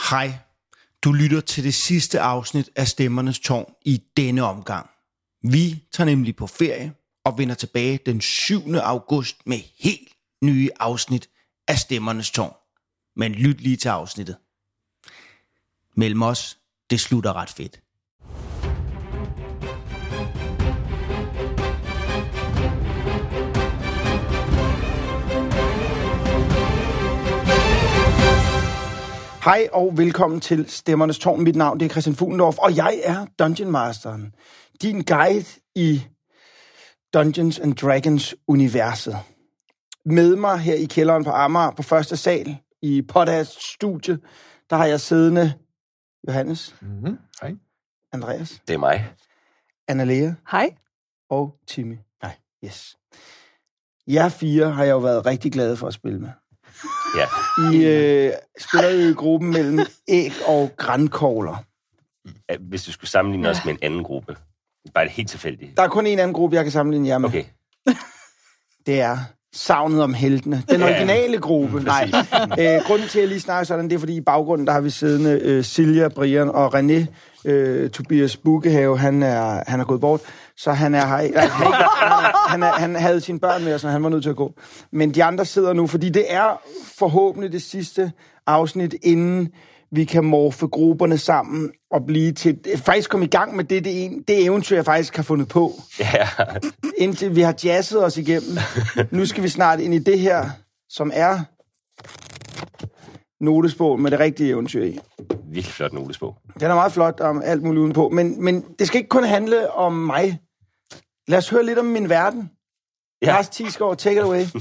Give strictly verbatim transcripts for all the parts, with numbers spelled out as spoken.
Hej, du lytter til det sidste afsnit af Stemmernes Tårn i denne omgang. Vi tager nemlig på ferie og vender tilbage den syvende august med helt nye afsnit af Stemmernes Tårn. Men lyt lige til afsnittet. Mellem os, det slutter ret fedt. Hej og velkommen til Stemmernes Tårn. Mit navn det er Christian Fuglendorf, og jeg er Dungeon Masteren. Din guide i Dungeons and Dragons universet. Med mig her i kælderen på Amager på første sal i podcast studie, der har jeg siddende Johannes. Mm-hmm. Hej. Andreas. Det er mig. Anna-Lea. Hej. Og Timmy. Nej, yes. Jer fire har jeg jo været rigtig glade for at spille med. Ja. I øh, spiller jo i gruppen mellem æg og grankogler. Hvis du skulle sammenligne ja. os med en anden gruppe. Bare det helt tilfældigt. Der er kun en anden gruppe, jeg kan sammenligne jer med. Okay. Det er Savnet om heltene. Den originale gruppe. Nej. Øh, grunden til, at jeg lige snakker sådan, det er, fordi i baggrunden, der har vi siddende øh, Silja, Brian og René. Øh, Tobias Bukkehave, han er, han er gået bort. Så han er her. Nej, han, han, er, han havde sine børn med, så han var nødt til at gå. Men de andre sidder nu, fordi det er forhåbentlig det sidste afsnit, inden vi kan morfe grupperne sammen og blive til... Faktisk komme i gang med det, det, en, det eventyr, jeg faktisk har fundet på. Ja. Indtil vi har jazzet os igennem. Nu skal vi snart ind i det her, som er notesbog med det rigtige eventyr i. Virkelig flot notesbog. Den er meget flot om alt muligt udenpå. Men, men det skal ikke kun handle om mig. Lad os høre lidt om min verden. Ja. Lars Thiesgaard, take it away.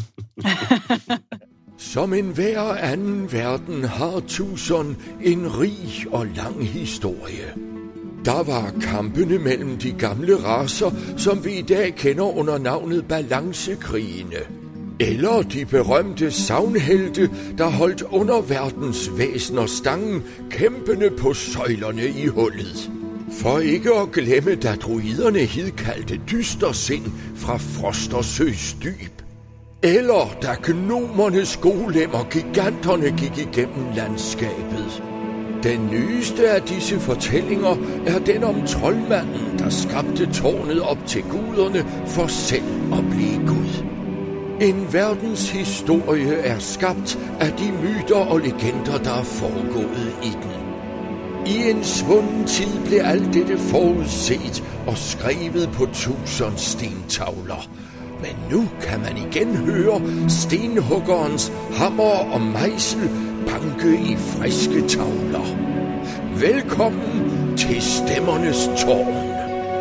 Som en hver anden verden har Tucson en rig og lang historie. Der var kampene mellem de gamle racer, som vi i dag kender under navnet balancekrigene. Eller de berømte sagnhelte, der holdt underverdens væsener stangen, kæmpende på søjlerne i hullet. For ikke at glemme, da druiderne hidkaldte dystersind fra Frostersøs dyb. Eller da gnomernes golemmer giganterne gik igennem landskabet. Den nyeste af disse fortællinger er den om troldmanden, der skabte tårnet op til guderne for selv at blive Gud. En verdens historie er skabt af de myter og legender, der er foregået i den. I en svunden tid blev alt dette forudset og skrevet på tusind stentavler. Men nu kan man igen høre stenhuggerens hammer og mejsel banke i friske tavler. Velkommen til Stemmernes Tårn.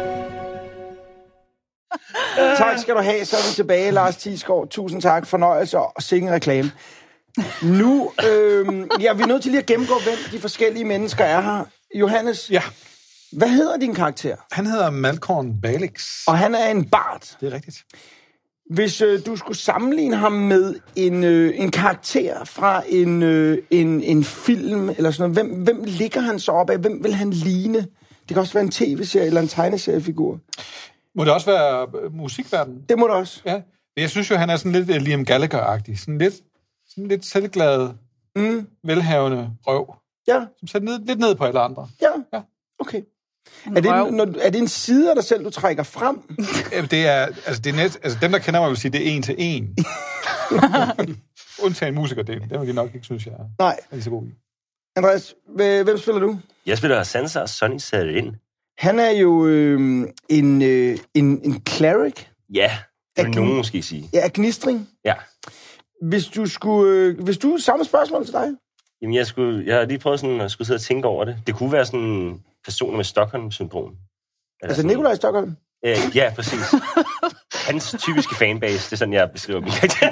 Tak skal du have, så er vi tilbage, Lars Thiesgaard. Tusind tak, fornøjelse og sikke reklame. Nu, øh, ja, vi er nødt til lige at gennemgå, hvem de forskellige mennesker er her. Johannes, ja. Hvad hedder din karakter? Han hedder Malkorn Balix. Og han er en bard. Det er rigtigt. Hvis øh, du skulle sammenligne ham med en, øh, en karakter fra en, øh, en, en film eller sådan noget, hvem, hvem ligger han så op af? Hvem vil han ligne? Det kan også være en tv-serie eller en tegneseriefigur. Må det også være musikverden? Det må det også. Ja. Jeg synes jo, han er sådan lidt uh, Liam Gallagher-agtig. Sådan lidt, sådan lidt selvglad, mm. velhavende røv. Ja. Som sætter ned, lidt ned på alle andre. Ja, ja. Okay. Er det, en, når, er det en side af dig selv, du trækker frem? Det er, altså, det er net, altså dem, der kender mig, vil sige, det er en til en. Undtagen musikerdelen. Det vil de nok ikke synes, jeg er, Nej. er så god i. Andreas, hvem spiller du? Jeg spiller Sansa og Sonny Sarin. Han er jo øh, en, øh, en, en cleric. Ja, det vil Agn- nogen måske sige. Ja, gnistring. Ja. Hvis du skulle... Øh, hvis du... Samme spørgsmål til dig. Jamen, jeg, skulle, jeg har lige prøvet sådan at skulle sidde og tænke over det. Det kunne være sådan personer med Stockholm-syndrom. Altså sådan, Nikolaj Stockholm? Øh, ja, præcis. Hans typiske fanbase, det er sådan, jeg beskriver min karakter.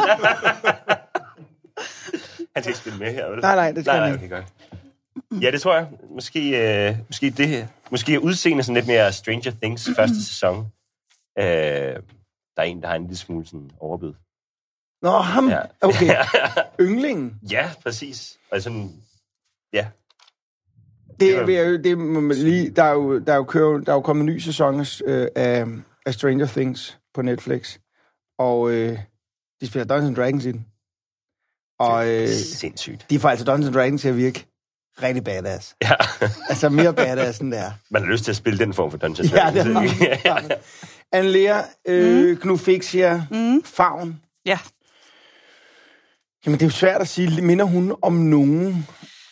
Han skal ikke spille med her, vel? Nej, nej, det skal nej, han nej, okay, godt. Ja, det tror jeg. Måske, øh, måske det her. Måske udseende sådan lidt mere Stranger Things første sæson. Øh, der er en, der har en lille smule sådan overbid. Nå, ham? Ja. Okay. Ynglingen? Ja, præcis. Og sådan, ja. Det er jo, det må man lige, der er jo, der er jo, kører, der er jo kommet en ny sæson øh, af, af Stranger Things på Netflix. Og øh, de spiller Dungeons and Dragons i den. Og øh, sindssygt. De får altså Dungeons and Dragons til at virke rigtig badass. Ja. Altså mere badass end det er. Man har lyst til at spille den form for Dungeons Ja, det har man. Anne-Lea, øh, mm. Knufixia, mm. Favn. Ja. Jamen, det er jo svært at sige. Minder hun om nogen?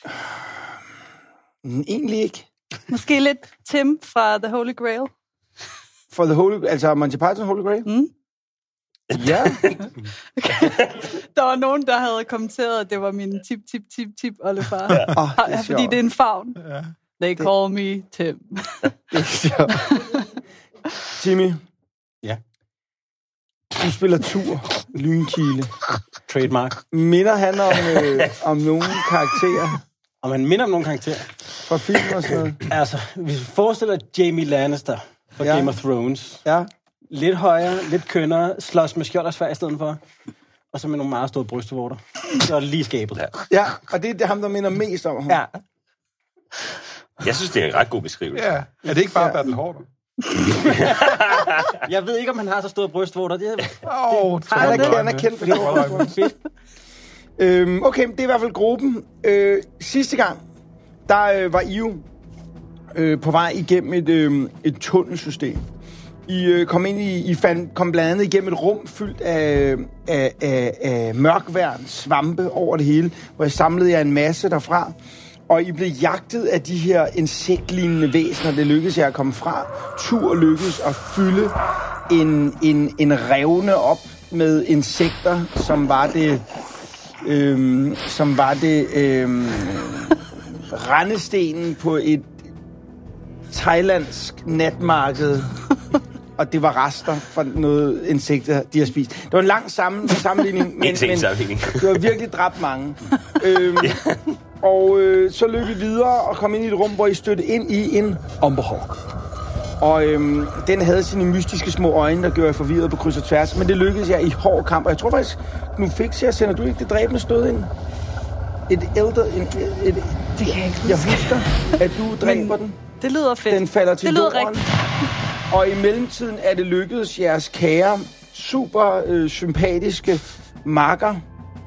Egentlig ikke. Måske lidt Tim fra The Holy Grail. For The Holy... Altså Monty Python Holy Grail? Mm. Ja. Der var nogen, der havde kommenteret, at det var min tip, tip, tip, tip oldefar. Ja. Oh, det er fordi det er en favn. Ja. They det... call me Tim. Det er sjovt. Timmy. Ja. Du spiller Tur, Lynkile. Trademark. Minder han om, øh, om nogle karakterer? Om han minder om nogle karakterer? Fra film og sådan noget? Altså, hvis vi forestiller Jaime Lannister fra ja. Game of Thrones. Ja. Lidt højere, lidt kønnere, slås med skjold og sværd i stedet for. Og så med nogle meget store brystvorter. Så er det lige skabet. Ja, ja, og det er det ham, der minder mest om ham. Ja. Jeg synes, det er en ret god beskrivelse. Ja. Er det ikke bare ja. Bertel Haarder? Jeg ved ikke, om han har så store brystvorter. Det, det, oh, det, han, er, han er kendt for det. øhm, okay, det er i hvert fald gruppen. Øh, sidste gang, der øh, var I jo øh, på vej igennem et, øh, et tunnelsystem. I øh, kom ind i, I fandt, kom blandt andet igennem et rum fyldt af, af, af, af mørkværn, svampe over det hele, hvor jeg samlede jer en masse derfra. Og I blev jagtet af de her insektlignende væsener. Det lykkedes jer at komme fra. Tur lykkedes at fylde en, en, en revne op med insekter, som var det, øhm, som var det øhm, rendestenen på et thailandsk natmarked. Og det var rester fra noget insekter, de har spist. Det var en lang sammen, sammenligning, men, men det var virkelig dræbt mange. øhm, ja. Og øh, så løb vi videre og kom ind i et rum, hvor I stødte ind i en Umberhawk. Og øhm, den havde sine mystiske små øjne, der gjorde jeg forvirret på kryds og tværs. Men det lykkedes jeg i hård kamp. Og jeg tror faktisk, nu fik jeg, sender du ikke det dræbende stød ind? Et elder... En, et, et, det kan jeg ikke jeg husker, at du dræber den. Det lyder fedt. Den falder til det lyder jorden. Rigtigt. Og i mellemtiden er det lykkedes jeres kære, super øh, sympatiske makker,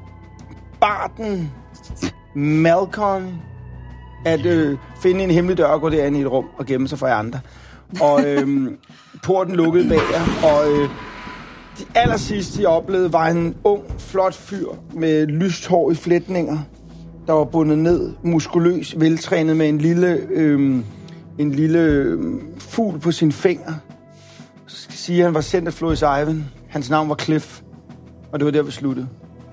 Barten Malcolm, at øh, finde en hemmelig dør og gå derinde i et rum og gemme sig for jer andre. Og øh, porten lukkede bag jer, og øh, de allersidste, jeg oplevede, var en ung, flot fyr med lyst hår i flætninger, der var bundet ned, muskuløs, veltrænet med en lille, øh, en lille øh, fugl på sin finger. Så skal jeg sige, at han var sendt af Floris Ivan. Hans navn var Cliff, og det var der, vi sluttede.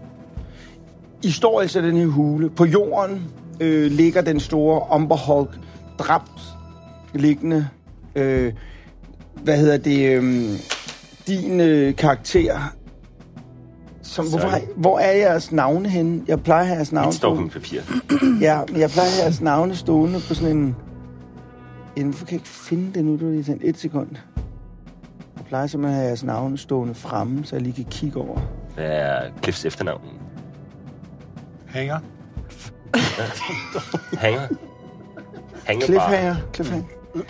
I står altså den her hule. På jorden øh, ligger den store Umberhawk, dræbt liggende. Øh, hvad hedder det? Øh, din øh, karakter. Som, hvorfor, hvor er jeres navne henne? Jeg plejer at have jeres navne. Et står på mit papir. Ja, men jeg plejer at have jeres navne stående på sådan en... en hvorfor kan jeg ikke finde det nu? Du lige sådan et sekund. Jeg plejer simpelthen at have jeres navne stående fremme, så jeg lige kan kigge over. Hvad er Cliffs efternavn? Hanger. Hanger. Hanger Cliffhanger. Cliffhanger.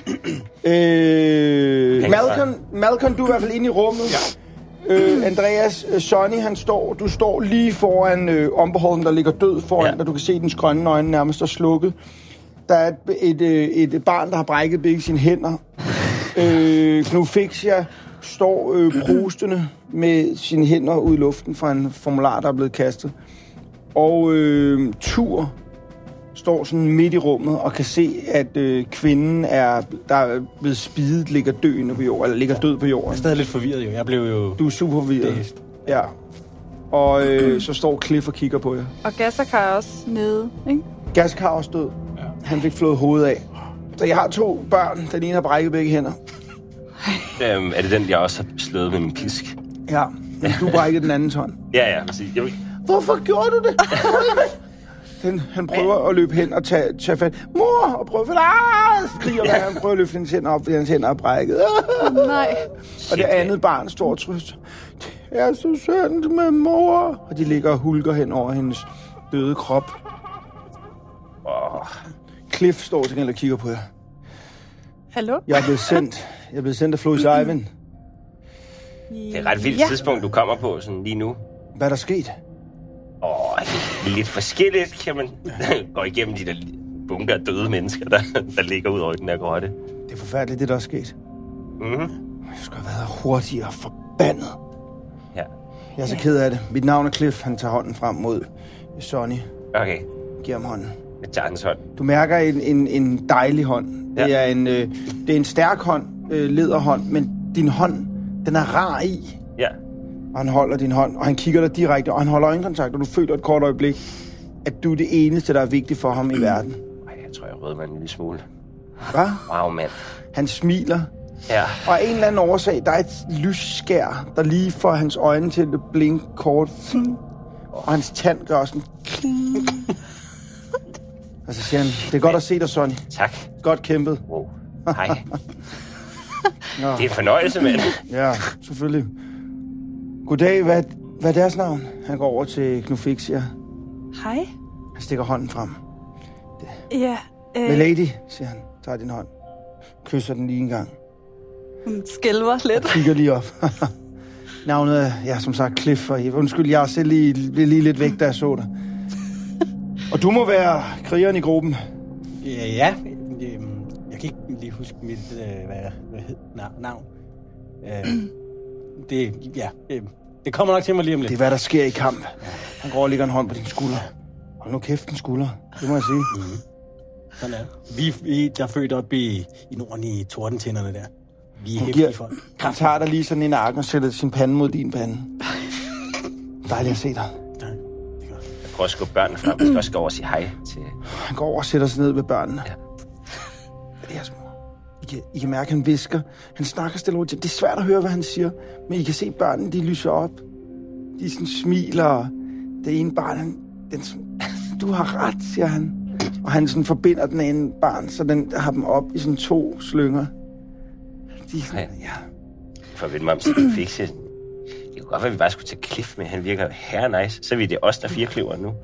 øh, Malcolm, Malcolm, du er i hvert fald inde i rummet. Ja. Øh, Andreas, øh, Sonny, han står, du står lige foran øh, Umberhawken, der ligger død foran ja. dig. Du kan se dens grønne øjne nærmest er slukket. Der er et, et, et barn, der har brækket begge sine hænder. øh, Knufixia står øh, prostende med sine hænder ud i luften fra en formular, der er blevet kastet. Og øh, Tur står sådan midt i rummet og kan se, at øh, kvinden er, der er blevet spidet, ligger døende på jorden, eller ligger død på jorden. Jeg er stadig lidt forvirret jo. Jeg blev jo... Du er super forvirret. Ja. Og øh, så står Cliff og kigger på jer. Og Gassakar er også nede, ikke? Gassakar er også død. Ja. Han fik flået hovedet af. Så jeg har to børn. Den ene har brækket begge hænder. Øhm, er det den, jeg også har slået med min pisk? Ja, men du brækkede den anden hånd. Ja, ja, præcis. Jeg vil... Hvorfor gjorde du det? Den, han prøver at løbe hen og tage, tage fat. Mor! Og prøver at ah! skriger ja. Han prøver at løfte hendes hænder op, fordi hans hænder er brækket. Nej. Og det andet barn står og trøster. Det er så synd med mor. Og de ligger og hulker hen over hendes døde krop. Oh. Cliff står til gengæld og kigger på jer. Hallo? Jeg er blevet sendt. Jeg er blevet sendt af Floris Ivan. Det er et ret vildt ja. tidspunkt, du kommer på sådan lige nu. Hvad er der sket? Åh, oh, lidt forskelligt kan man gå igennem de der bunker af døde mennesker, der, der ligger ud over den der grotte. Det er forfærdeligt, det der er sket. Mm-hmm. Jeg skulle have været hurtigere forbandet. Ja. Jeg er så ked af det. Mit navn er Cliff. Han tager hånden frem mod Sonny. Okay. Giver ham hånden. Jeg tager hans hånd. Du mærker en, en, en dejlig hånd. Det Ja. er en, øh, det er en stærk hånd, øh, lederhånd, men din hånd, den er rar i. Ja. Og han holder din hånd, og han kigger dig direkte, og han holder øjenkontakt, og du føler et kort øjeblik, at du er det eneste, der er vigtigt for ham i verden. Ej, jeg tror, jeg rød mig en lille smule. Hvad? Wow, mand. Han smiler, Ja. og af en eller anden årsag, der er et lysskær, der lige får hans øjne til at blinke kort. Og hans tand gør også sådan... Og så siger han, det er godt at se dig, Sonny. Tak. Godt kæmpet. Wow. Hej. Ja. Det er en fornøjelse, mand. Ja, selvfølgelig. Goddag, hvad, hvad er deres navn? Han går over til Knufixia. Hej. Han stikker hånden frem. Ja, øh, Milady, siger han. Tager din hånd. Kysser den lige en gang. hun skælver lidt. Kigger lige op. Navnet er, ja, som sagt, Cliff. Og undskyld, jeg er selv lige, lige lidt væk, da jeg så dig. Og du må være krigeren i gruppen. Ja, ja. Øhm, Jeg kan ikke lige huske mit, øh, hvad, hvad hed nav- navn. Øh, det, ja, øh, det kommer nok til mig lige om lidt. Det er, hvad der sker i kamp. Han går og lægger en hånd på din skulder. Hold nu kæft, en skulder. Det må jeg sige. Mm-hmm. Sådan er det. Vi, vi der er født op i, i Norden i tordentænderne der. Vi er Han, hæftige giver, folk. han tager dig lige sådan i nakken og sætter sin pande mod din pande. Dejligt at se dig. Tak. Det er godt. Jeg prøver at skubbe børnene frem. Jeg skal også gå over og sige hej til... Han går over og sætter sig ned ved børnene. Ja. Hvad er det, jeres mor? I kan, I kan mærke, at han visker. Han snakker stille over til. Det er svært at høre, hvad han siger. Men I kan se, at børnene, de lyser op. De sådan smiler. Det ene barn, han, den, du har ret, siger han. Og han sådan forbinder den ene barn, så den har dem op i sådan to slynger. De, sådan, Ja. ja. For at vende mig om, så kan vi fikse. Det kunne godt være, at vi bare skulle tage Cliff med. Han virker herre nice. Så er vi det os, der fire kløver nu.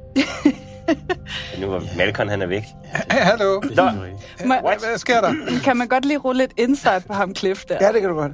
Nu var Malcolm, han er væk. Hallo. Det er helt rigtigt. Ma- Hvad, hvad sker der? Kan man godt lige rulle lidt insight på ham, Cliff, der? Ja, det kan du godt.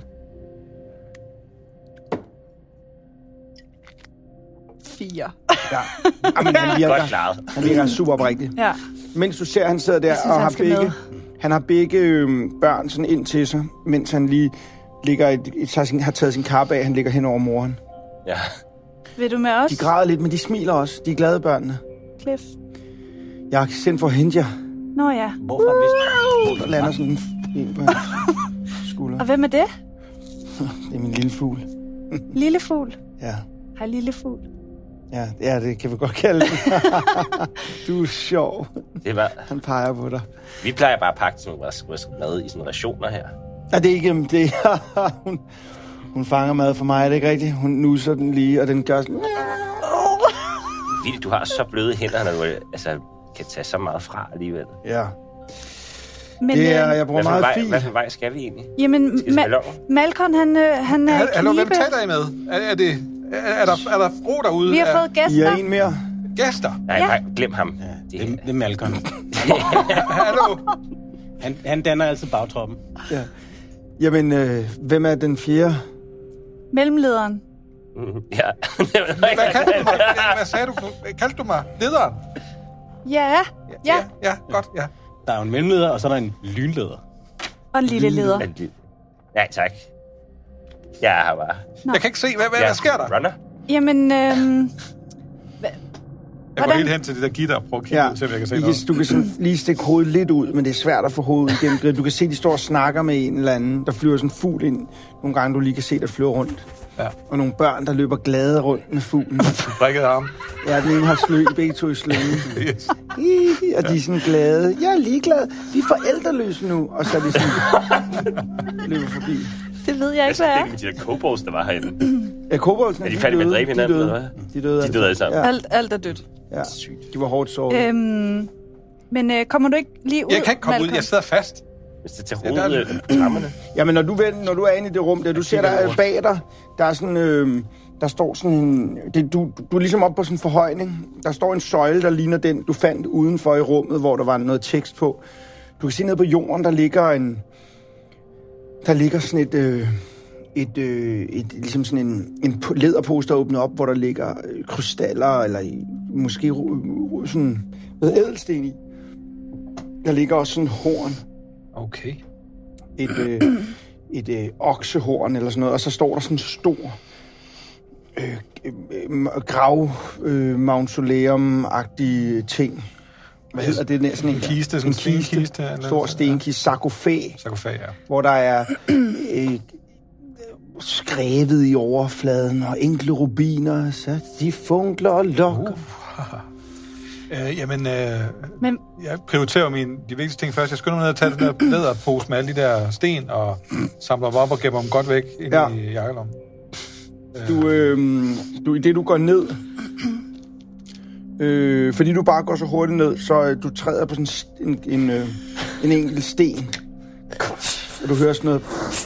Fire. Ja. Jamen, han virker, Godt klaret. han virker super oprigtig. Ja. Mens du ser, han sidder der synes, og han har skal begge, med. han har begge øhm, børn sådan ind til sig, mens han lige ligger et, et, tager sin, har taget sin kappe af, han ligger hen over moren. Ja. Vil du med os, De græder lidt, men de smiler også. De er glade, børnene. Cliff? Jeg har sendt for at hente jer. Nå ja. Hvorfor hvis... Der lander sådan en, en på hans skulder. Og hvem er det? Det er min lille fugl. Lille fugl. Ja. Hej, lille fugl. Ja, ja, det kan vi godt kalde det. Du er sjov. Det var... Han peger på dig. Vi plejer bare at pakke sådan noget mad i sådan rationer her. Ja, det er ikke... Det er, hun, hun fanger mad for mig, er det ikke rigtigt? Hun nusser den lige, og den gør sådan... Vildt, du har så bløde hænder, når du altså, kan tage så meget fra alligevel. Ja. Men, Det er, øh, jeg bruger Hvad for, meget vej, fint. hvad for vej skal vi egentlig? jamen, Skal vi spille Ma- over? Malcolm, han, øh, han er Hal- Hallo, hvem knibe. taler I med? Er, er, det, er, er, der, er der ro derude? Vi har Er fået I er gæster. en mere. gæster? Nej, Ja. nej, glem ham. Ja, Det, det, det er Malcolm. Hallo? Han, han danner altid bagtroppen. Ja. Jamen, øh, hvem er den fjerde? Mellemlederen. ja. Hvad kaldte du mig? Hvad sagde du? Kaldte du mig lederen? Ja, ja. Ja, godt, ja. Der er jo en mellemleder, og så er der en lynleder. Og en lille leder. Nej, tak. Jeg er her bare. Nå. Jeg kan ikke se, hvad, hvad, Ja, hvad sker der? Runner. Jamen, øhm, Jeg går Hvordan- helt hen til det der gitter og prøver at kigge Ja, ud, så jeg kan se I kan, noget. du kan sådan lige stikke hovedet lidt ud, men det er svært at få hovedet igennem grillen. Du kan se, de står og snakker med en eller anden. Der flyver sådan en fugl ind. Nogle gange, du lige kan se, der flyver rundt. Ja. Og nogle børn, der løber glade rundt med fuglen. Brækket arm. Ja, den ene har slø, begge to i sløngen. Yes. Hihi, og de er sådan glade. Jeg er ligeglad. Vi er forældreløse nu. Og så er de sådan løber forbi. det ved jeg Jeg ikke, hvad skal er. dække med de der kobolds, der var herinde. Ja, koboldsen, Er de færdige med at dræbe hinanden, de eller døde. hvad? De døde, De døde alle sammen. Ja, Alt, alt er dødt. ja. Sygt. De var hårdt såret. Øhm, men øh, kommer du ikke lige ud, Jeg kan ikke komme ud, Malcolm? jeg sidder fast. Hvis det er til Ja, der er- hovedet på trammerne. Jamen, når du, vend, når du er inde i det rum der, du ser kigger der rundt. bag dig, der er sådan, øh, der står sådan en, det, du, du er ligesom oppe på sådan en forhøjning. Der står en søjle, der ligner den, du fandt udenfor i rummet, hvor der var noget tekst på. Du kan se ned på jorden, der ligger en, der ligger sådan et, øh, et, øh, et ligesom sådan en, en læderpose, der er åbnet op, hvor der ligger øh, krystaller, eller i- måske ru- ru- sådan noget ædelsten i. der ligger også sådan en horn. Okay. Et, øh, et øh, oksehorn eller sådan noget, og så står der sådan en stor øh, øh, grav øh, mausoleum-agtig ting. Hvad hedder det? Det er sådan en, en kiste, sådan en stenkiste. En stor stenkiste, sarkofag. Sarkofag, ja. Hvor der er øh, skrevet i overfladen, og enkle rubiner, så de funkler og lokker. Uh. Øh, jamen, øh, Men... jeg prioriterer min, de vigtigste ting først. Jeg skynder mig ned og tage den der læderpose med alle de der sten, og samler dem op og gemmer dem godt væk ind ja. i jakkelommen. Du, øh, du, i det du går ned, øh, fordi du bare går så hurtigt ned, så øh, du træder på sådan en, en, øh, en enkelt sten. Og du hører sådan noget,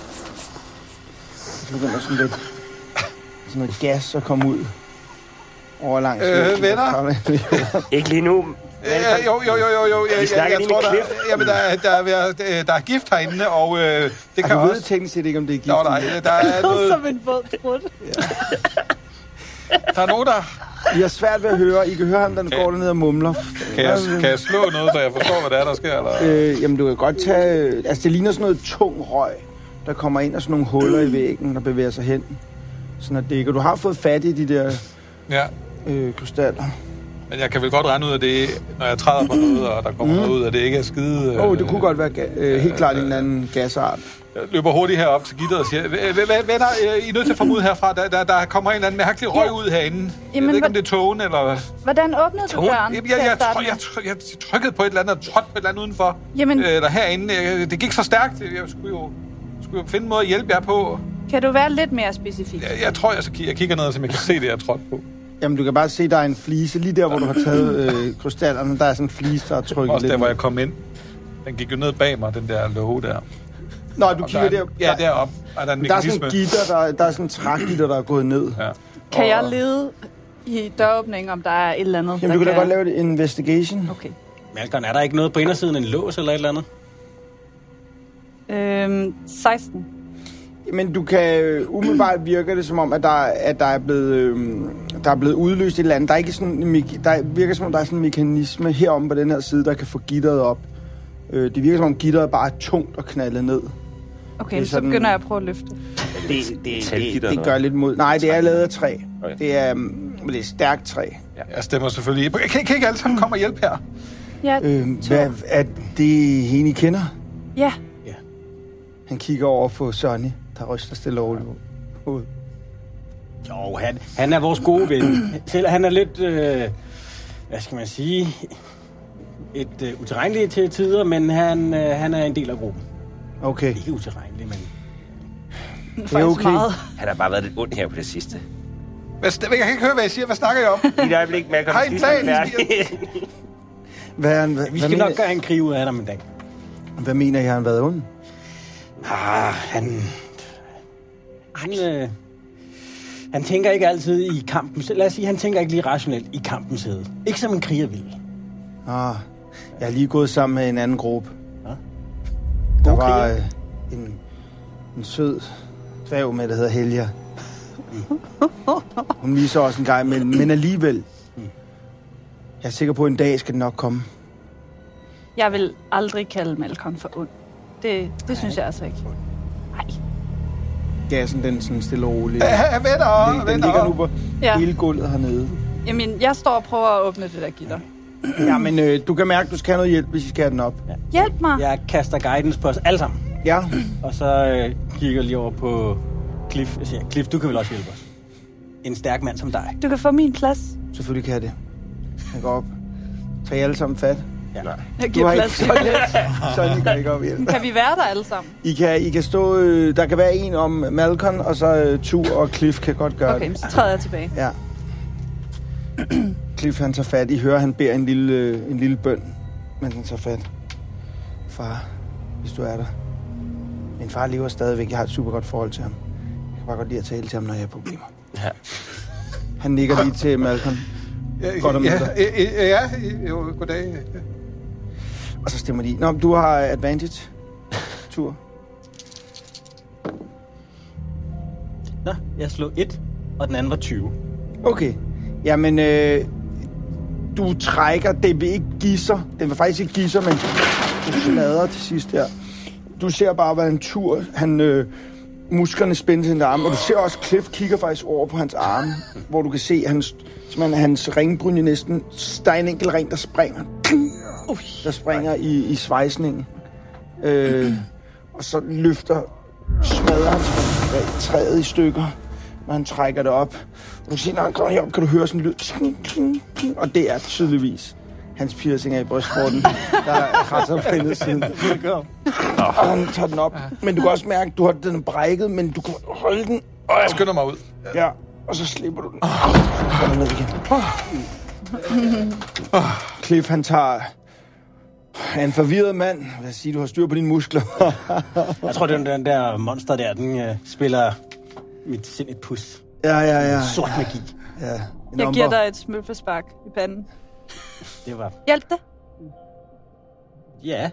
så begynder sådan lidt, sådan noget gas at komme ud over langs. Øh, venner? Ikke lige nu. Ja, jo, jo, jo, jo, jo. Jeg, jeg, jeg, jeg tror, der, jamen, der, der, der, der er gift herinde, og øh, det kan du også... Du ved teknisk set ikke, om det er gift. Nå, nej, der er noget... Som en våd trut. Ja. Der er nogen, der... I har svært ved at høre. I kan høre ham, der går dernede og mumler. Kan jeg, kan jeg slå noget, så jeg forstår, hvad det er, der sker? Eller? Øh, jamen, du kan godt tage... Altså, det ligner sådan noget tung røg, der kommer ind af sådan nogle huller i væggen, der bevæger sig hen. Sådan at det ikke... Du har fået fat i de der ja. øh, krystaller. Men jeg kan vel godt regne ud af det, når jeg træder på noget, og der kommer mm. noget ud, at det ikke er skide... Åh, oh, det kunne godt være øh, helt klart en eller anden gasart. Jeg løber hurtigt herop til gitteret og siger, venner, I er nødt til at få ud herfra. Der, der, der kommer en eller anden mærkelig røg ud herinde. Jamen, jeg ved ikke, om det er togen, eller... Hvordan åbnede du døren? Jeg, jeg, jeg, jeg, jeg, jeg trykkede på et eller andet, og trådte på et eller andet udenfor. Jamen... Eller herinde. Det gik så stærkt. Jeg skulle jo, skulle jo finde en måde at hjælpe jer på. Kan du være lidt mere specifik? Jeg, jeg tror, jeg, så, jeg kigger ned, så jeg kan se det, jeg trådte på. Jamen, du kan bare se, at der er en flise. Lige der, hvor du har taget øh, krystallerne, der er sådan en flise, der er trykket også lidt. der, hvor jeg kom ind. Den gik jo ned bag mig, den der låge der. Nå, du kigger der. Ja, deroppe. Er der, en der er sådan en gitter, der, der er sådan en trækgitter, der er gået ned. Ja. Kan og... jeg lede i døråbningen, om der er et eller andet? Jamen, du kan, kan da godt lave et investigation. Okay. Malcolm, er der ikke noget på indersiden, en lås eller et eller andet? Øhm, seksten. Men du kan umiddelbart virke det som om, at der, at der er blevet øh, der er blevet udløst et eller andet. Der er ikke sådan der virker som om der er sådan en mekanisme heromme på den her side, der kan få gitteret op. Øh, det virker som om gitteret bare er tungt og knaldet ned. Okay, sådan, så begynder jeg at prøve at løfte. Det, det, det, det, det gør lidt mod. Nej, det er lavet af træ. Okay. Det er det er stærkt træ. Ja. Jeg stemmer selvfølgelig. Kan, kan ikke alle sammen komme og hjælpe her? Ja. Øh, hvad, er det hende, I kender? Ja. Ja. Han kigger over på Sonny, der ryster stille over ud. Jo, han, han er vores gode ven. Selv han er lidt, øh, hvad skal man sige, et øh, utilregneligt til tider, men han, øh, han er en del af gruppen. Okay. Ikke utilregnelig, men... Det er okay. Han har bare været lidt ond her på det sidste. Hvad, jeg kan ikke høre, hvad jeg siger. Hvad snakker I om? I et øjeblik, men jeg har en plan. Hvad han, hvad, Vi skal hvad nok mener, gøre en krig ud af ham en dag. Hvad mener I, har han været ond? Ah, han... Han, øh, han tænker ikke altid i kampen. Lad os sige, han tænker ikke lige rationelt i kampens hede. Ikke som en kriger vil. Ah, jeg har lige gået sammen med en anden gruppe. Ja. Der var øh, en, en sød dværg med, der hedder Helja. Hun misser også en gang, men, men alligevel. Jeg er sikker på, at en dag skal den nok komme. Jeg vil aldrig kalde Malcolm for ond. Det, det synes jeg altså ikke. Nej. Gassen, den sådan stille og rolig. Ja, venner, den, den ligger nu på ja. hele gulvet hernede. Jamen, jeg står og prøver at åbne det der gitter. Ja, men øh, du kan mærke, at du skal have noget hjælp, hvis I skal have den op. Ja. Hjælp mig! Jeg kaster guidance på os alle sammen. Ja. Og så øh, kigger lige over på Cliff. Jeg siger, Cliff, du kan vel også hjælpe os? En stærk mand som dig. Du kan få min plads. Selvfølgelig kan jeg det. Jeg går op. Tag I alle sammen fat? Ja. Nej. Jeg giver plads. Så let. Så I kan ikke op hjælp. Kan vi være der alle sammen? I kan, I kan stå... Øh, der kan være en om Malcolm, og så øh, Tur og Cliff kan godt gøre okay, det. så træder jeg tilbage. Ja. Cliff, han tager fat. I hører, han beder en lille, øh, en lille bøn, men han tager fat. Far, hvis du er der. Min far lever stadigvæk. Jeg har et super godt forhold til ham. Jeg kan bare godt lide at tale til ham, når jeg har problemer. Ja. Han nikker lige til Malcolm. Ja, godt om ja, ja, ja, jo, goddag. Ja. Og så stemmer de. Nå, du har advantage. Tur. Nå, jeg slog et, og den anden var tyve. Okay. Jamen, øh, du trækker, det vil ikke give sig. Den vil faktisk ikke give sig, men du smadrer til sidst her. Du ser bare, hvad en tur, han... Øh, musklerne spændes i den arme, og du ser også, Cliff kigger faktisk over på hans arme, hvor du kan se, hans, hans ringbrynje næsten, der er en enkelt ring, der springer. Der springer i, i svejsningen. Øh, og så løfter, smadrer han træet i stykker, når han trækker det op. Og du kan se, når han kommer herop, kan du høre sådan en lyd. Og det er tydeligvis hans piercinger i brystvorten, der er kratset på indersiden. Og han tager den op. Men du kan også mærke, at du har den brækket, men du kan holde den. Og jeg skynder mig ud. Ja, og så slipper du den. Så går den ned igen. Cliff, han tager... Er en forvirret mand. Hvad siger du har styr på dine muskler? Jeg tror, den, den der monster der, den uh, spiller mit sind et pus. Ja, ja, ja. Sort magi. Ja. Jeg giver dig et smølfespark i panden. Det var... Hjælp det? Ja.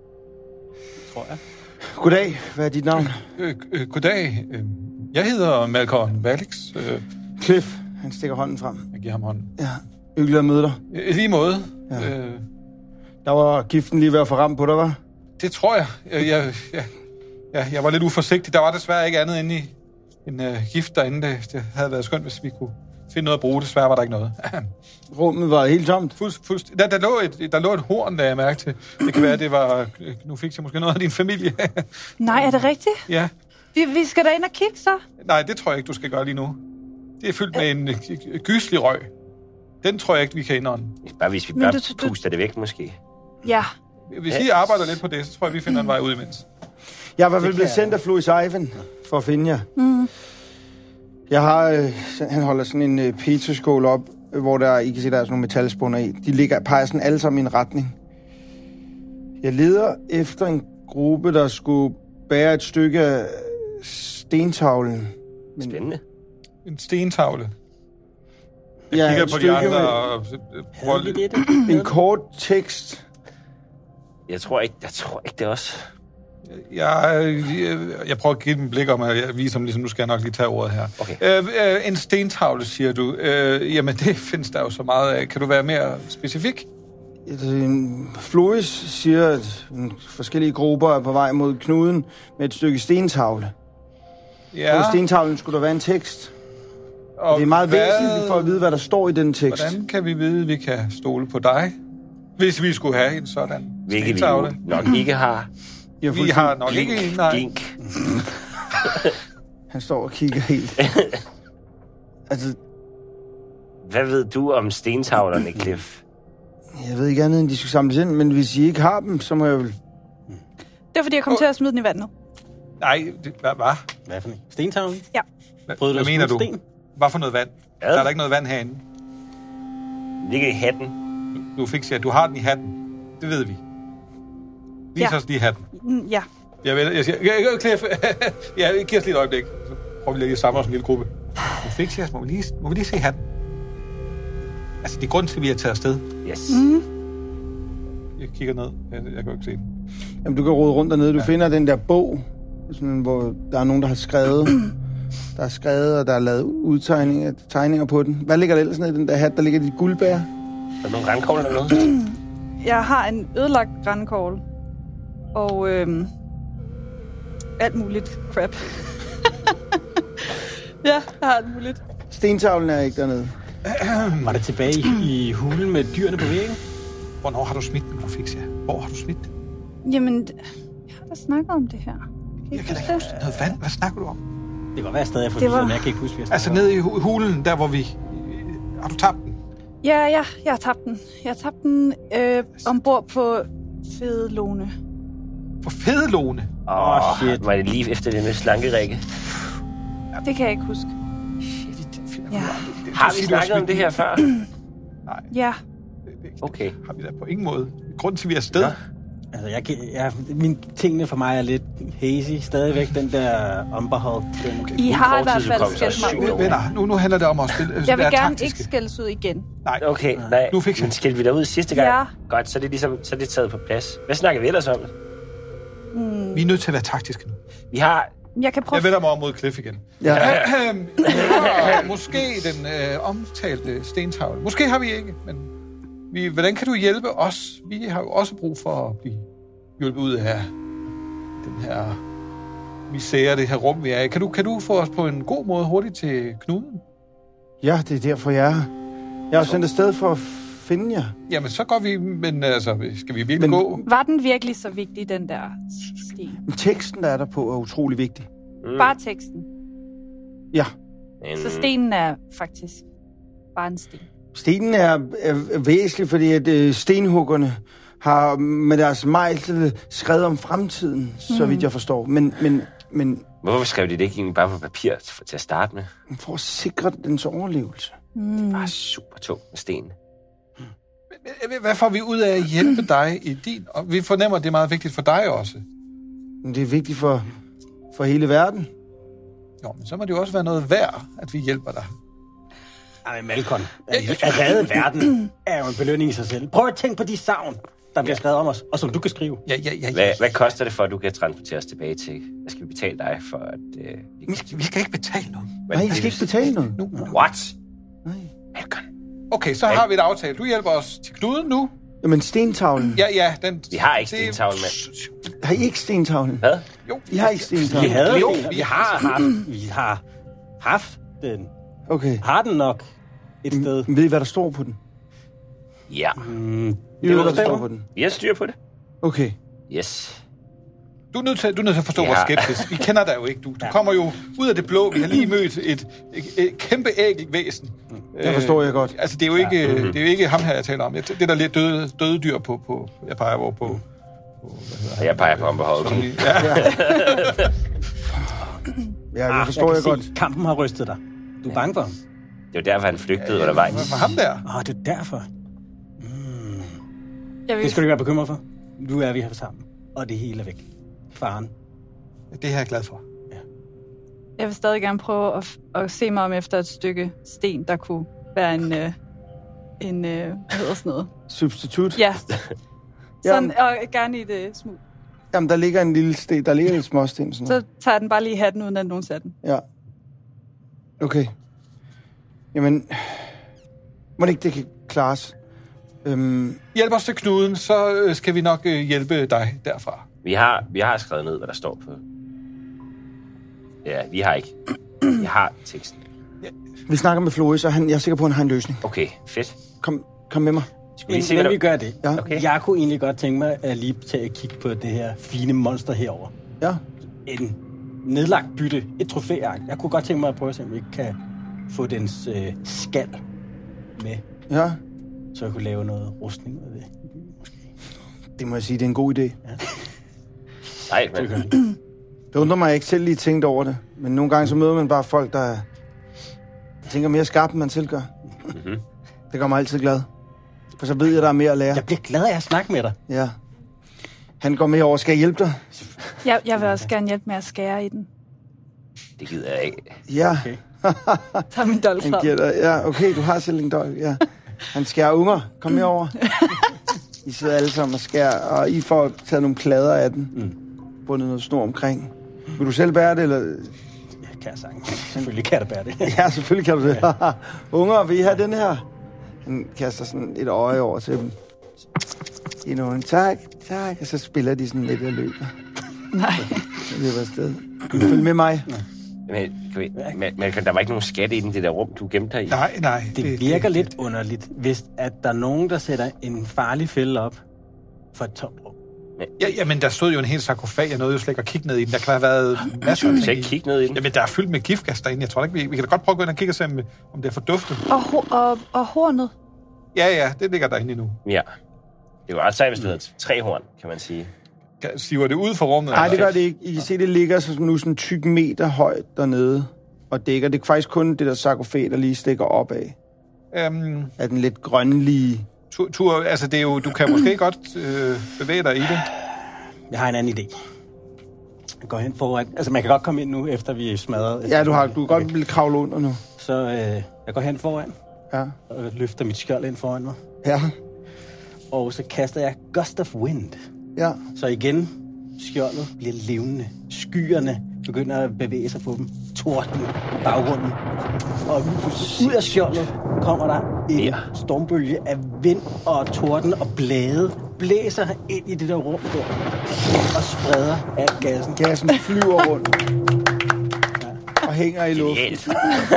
Tror jeg. Goddag. Hvad er dit navn? Øh, øh, goddag. Jeg hedder Malcolm Valix. Øh, Cliff. Han stikker hånden frem. Jeg giver ham hånden. Ja. Hyggeligt at møde dig. Øh, lige måde. Ja. Øh, Der var giften lige ved at få ramt på dig, hva'? det tror jeg. Jeg, jeg, jeg, jeg. jeg var lidt uforsigtig. Der var desværre ikke andet inde i en uh, gift derinde. Det, det havde været skønt, hvis vi kunne finde noget at bruge. Desværre var der ikke noget. Rummet var helt tomt. Fuldst, fuldst. Der, der, lå et, der lå et horn, der jeg mærkte til. Det kan være, det var... Nu fik jeg måske noget af din familie. Nej, er det rigtigt? Ja. Vi, vi skal da ind og kigge, så. Nej, det tror jeg ikke, du skal gøre lige nu. Det er fyldt med en øh, gyselig røg. Den tror jeg ikke, vi kan indånde. Bare hvis vi Men bare du- du- puster det væk, måske. Ja. Hvis I arbejder lidt på det, så tror jeg, vi finder en vej ud imens. Jeg er i hvert fald blevet sendt af Floris Ivan for at finde jer. Mm. Jeg har... Øh, han holder sådan en øh, petriskål op, øh, hvor der, I kan se, der er sådan nogle metalspunder i. De ligger, peger sådan alle sammen i en retning. Jeg leder efter en gruppe, der skulle bære et stykke af stentavlen. Men, Spændende. En stentavle. Jeg ja, kigger et på de stykke andre med og... øh, prøver Havde vi lidt- det? en kort tekst. Jeg tror ikke, jeg tror ikke det er os. Jeg, jeg, jeg prøver at give dem en blik om, at jeg viser dem, ligesom, nu skal jeg nok lige tage ordet her. Okay. Øh, øh, en stentavle, siger du. Øh, jamen, det findes der jo så meget af. Kan du være mere specifik? Floris siger, at forskellige grupper er på vej mod knuden med et stykke stentavle. Ja. På stentavlen skulle der være en tekst. Og Det er meget hvad, væsentligt for at vide, hvad der står i den tekst. Hvordan kan vi vide, at vi kan stole på dig, hvis vi skulle have en sådan Hvilket vi stentavle? jo nok ikke har. Jeg Vi har nok ikke en, nej. Gink. Han står og kigger helt. Altså, Hvad ved du om stentavlerne, Cliff? jeg ved ikke andet, end de skal samles ind, men hvis I ikke har dem, så må jeg vel... Det er, fordi jeg kom til at smide den i vandet. Nej, det, hvad, hvad? Hvad for en? Stentavlen? Ja. Hvad, Prøvede du hvad at mener du? smide sten? Hvad for noget vand? Ja. Der er der ikke noget vand herinde. Ligger i hatten. Du fik sagt, at du har den i hatten. Det ved vi. Vis Ja. os lige hatten. Mm, ja. Jeg, vil, jeg siger, jeg, jeg, Cliff, ja, giv os lige et øjeblik. Så prøver vi lige at samle os en lille gruppe. Du fik sagt, må vi lige, må vi lige se hatten? Altså, det er grunden til, at vi er taget afsted. Yes. Mm. Jeg kigger ned. Jeg, jeg kan jo ikke se den. Jamen, du kan rode rundt dernede. Du ja. finder den der bog, sådan, hvor der er nogen, der har skrevet. Der er skrevet, og der er lavet udtegninger tegninger på den. Hvad ligger der ellers nede i den der hat? Der ligger dit guldbær. Er der nogle randkogler eller noget? Jeg har en ødelagt grænkogl. Og øhm, alt muligt crap. Ja, jeg har alt muligt. Stentavlen er ikke dernede. Var det tilbage i, i hulen med dyrene på væggen? Hvornår har du smidt den, Rufixia? Hvor har du smidt den? Jamen, jeg har da snakket om det her. Jeg kan da ikke huske noget vand. Hvad snakker du om? Det kan godt være, jeg stadig har fået Det det var- men jeg kan ikke huske, hvad jeg Altså, snakker nede i hu- hulen, der hvor vi... Har du tabt den? Ja, ja, jeg har tabt den. Jeg har tabt den øh, ombord på Fedelone. For fedelone? Åh, oh, shit. var det lige efter det med slankerikke? Det kan jeg ikke huske. Ja. Har vi snakket om det her før? Nej, Ja. det, det, Okay. har vi da på ingen måde. Grunden til, at vi er afsted. Ja. om. Altså, jeg, kan- jeg, mine tingene for mig er lidt hazy. Stadigvæk den der Umberhold. Den, okay. I har i hvert fald korttidshukommelse skældt er mig syg. ud. Venner, nu, nu handler det om at spille. øh, Jeg vil være gerne taktiske. ikke skældes ud igen. Nej, Okay, nej. Nu fik jeg- Men skældte vi dig ud sidste gang? Ja. Godt, så er det ligesom, så er det taget på plads. Hvad snakker vi ellers om? Mm, vi er nødt til at være taktiske nu. Vi har... jeg kan prøve... Jeg vender mig om mod Cliff igen. Ja. Ja, måske den øh, omtalte stentavle. Måske har vi ikke, men vi, hvordan kan du hjælpe os? Vi har jo også brug for at blive hjulpet ud af den her misære, det her rum, vi er i. Kan du, kan du få os på en god måde hurtigt til knuden? Ja, det er derfor, jeg er her. Jeg har sendt afsted for at finde jer. Jamen, så går vi, men altså, skal vi virkelig men, gå? Var den virkelig så vigtig, den der sten? Teksten, der er der på, er utrolig vigtig. Mm. Bare teksten? Ja. En... Så stenen er faktisk bare en sten? Stenen er, er væsentlig, fordi at øh, stenhuggerne har med deres mejsel skrevet om fremtiden, mm. så vidt jeg forstår. Men, men, men... Hvorfor skrev de det ikke egentlig bare på papir til at starte med? For at sikre dens overlevelse. Mm. Det er bare super tungt med sten. Hvad får vi ud af at hjælpe dig i din... Og vi fornemmer, at det er meget vigtigt for dig også. Det er vigtigt for, for hele verden. Jo, men så må det jo også være noget værd, at vi hjælper dig. Ej, men Malcolm, at, at redde verden er jo en belønning i sig selv. Prøv at tænke på de savn, der bliver skrevet om os, og som du kan skrive. Ja, ja, ja, ja. Hvad, hvad koster det for, at du kan transportere os tilbage til? Hvad skal vi betale dig for, at... Øh, vi, skal, vi skal ikke betale noget. Nej, vi skal ikke betale noget. Nu. What? Nej. Malcolm. Okay, så har vi et aftale. Du hjælper os til knuden nu. Jamen, stentavlen. Ja, ja, den... Vi har ikke stentavlen, mand. Har I ikke stentavlen? Hvad? Jo. I har ikke stentavlen? Vi havde jo, vi har haft, vi har haft den. Okay. Har den nok et sted? Ved I, hvad der står på den? Ja. Mm, I ved, hvad der står på den? Vi har styr på det. Okay. Yes. Du er nødt til, du er nødt til at forstå ja. vores skepsis. Vi kender dig jo ikke. Du, du kommer jo ud af det blå. Vi har lige mødt et, et, et kæmpe ægelvæsen. Det forstår jeg godt. Altså, det er jo ikke, ja. det er jo ikke ham her, jeg taler om. Det er der lidt døde, døde dyr på, på... Jeg peger over på... på hvad jeg peger på ham på hovedet. Ja. Ja, det forstår ah, jeg, jeg godt. Se, kampen har rystet dig. Du er bange for ham. Det er jo derfor, han flygtede undervejs. Hvad var ham der? Åh, oh, det er derfor. Mm. Jeg vil... Det skal du ikke være bekymret for. Nu er vi her sammen, og det hele er væk. Faren. Det her er jeg glad for. Ja. Jeg vil stadig gerne prøve at, at se mig om efter et stykke sten, der kunne være en... Øh, en øh, hvad hedder sådan noget? Substitut? Ja. Sådan, og gerne i det smug. Jamen, der ligger en lille sten. Der ligger en småsten. Sådan Så tager den bare lige hatten, uden at nogen sætter den. Ja. Okay. Jamen, må det ikke det kan klares? Øhm... Hjælp os til knuden, så skal vi nok hjælpe dig derfra. Vi har, vi har skrevet ned, hvad der står på. Ja, vi har ikke. Vi har teksten. Ja. Vi snakker med Floris, og han, jeg er sikker på, at han har en løsning. Okay, fedt. Kom, kom med mig. Men, se, men vi gør det. Ja. Okay. Jeg kunne egentlig godt tænke mig at lige tage et kig på det her fine monster herover. Ja. En nedlagt bytte. Et trofæark. Jeg kunne godt tænke mig at prøve at se, om vi ikke kan få dens øh, skal med. Ja. Så jeg kunne lave noget rustning med det. Måske. Det må jeg sige, det er en god idé. Ja. Nej, men... Det undrer mig, jeg ikke selv lige tænkt over det. Men nogle gange så møder man bare folk, der, der tænker mere skarpt, end man selv gør. Mm-hmm. Det gør mig altid glad. For så ved jeg, der er mere at lære. Jeg bliver glad af at snakke med dig. Ja. Han går med over. Skal jeg hjælpe dig? Jeg, jeg vil også gerne hjælpe med at skære i den. Det gider jeg ikke. Ja. Okay. Tag min dolk frem. Ja, okay, du har selv en dolk. Ja. Han skærer unger. Kom med over. I sidder alle sammen og skærer, og I får taget nogle plader af den. Mm. Bundet noget snor omkring. Vil du selv bære det, eller... Ja, kan jeg sagtens. Selvfølgelig kan jeg bære det. Ja, selvfølgelig kan du det. Ja. Unger, vil I have den her? Han kaster sådan et øje over til dem. Endnu en tak, tak. Og så spiller de sådan lidt og løber. Nej. Jeg løber afsted. Følg med mig. Men, kan vi, men der var ikke nogen skat i den, det der rum, du gemte dig i? Nej, nej. Det, det virker det, lidt det. underligt, hvis at der er nogen, der sætter en farlig fælde op for et tomt rum. Ja, jamen, der stod jo en hel sarkofag, jeg nåede jo slet ikke at kigge ned i den. Der kan have været masser af ting. ikke kigge ned i den? Jamen, der er fyldt med giftgas derinde. Jeg tror ikke, vi, vi kan da godt prøve at gå ind og kigge og se, om det er forduftet. Og, ho- og, og hornet? Ja, ja, det ligger derinde endnu. Ja. Det var ret sejt, hvis du havde tre horn, kan man sige. Siver det ud for rummet? Nej, det gør det ikke. I kan se, det ligger så nu sådan tyk meter højt dernede og dækker. Det er faktisk kun det der sarkofag, der lige stikker op af. Um, af den lidt grønlige... Tu, tu, altså, det er jo, du kan måske godt øh, bevæge dig i det. Jeg har en anden idé. Jeg går hen foran. Altså, man kan godt komme ind nu, efter vi er smadret. Ja, du har du kan okay. godt kravle under nu. Så øh, jeg går hen foran. Ja. Og løfter mit skjold ind foran mig. Ja. Og så kaster jeg Gust of Wind. Ja. Så igen, skjoldet bliver levende. Skyerne begynder at bevæge sig på dem. Torden i baggrunden. og ud af skjoldet kommer der en Ja. stormbølge af vind og torden og blade, blæser ind i det der rum der, og spreder af gassen. Gassen flyver rundt. Og hænger i luften. Genialt.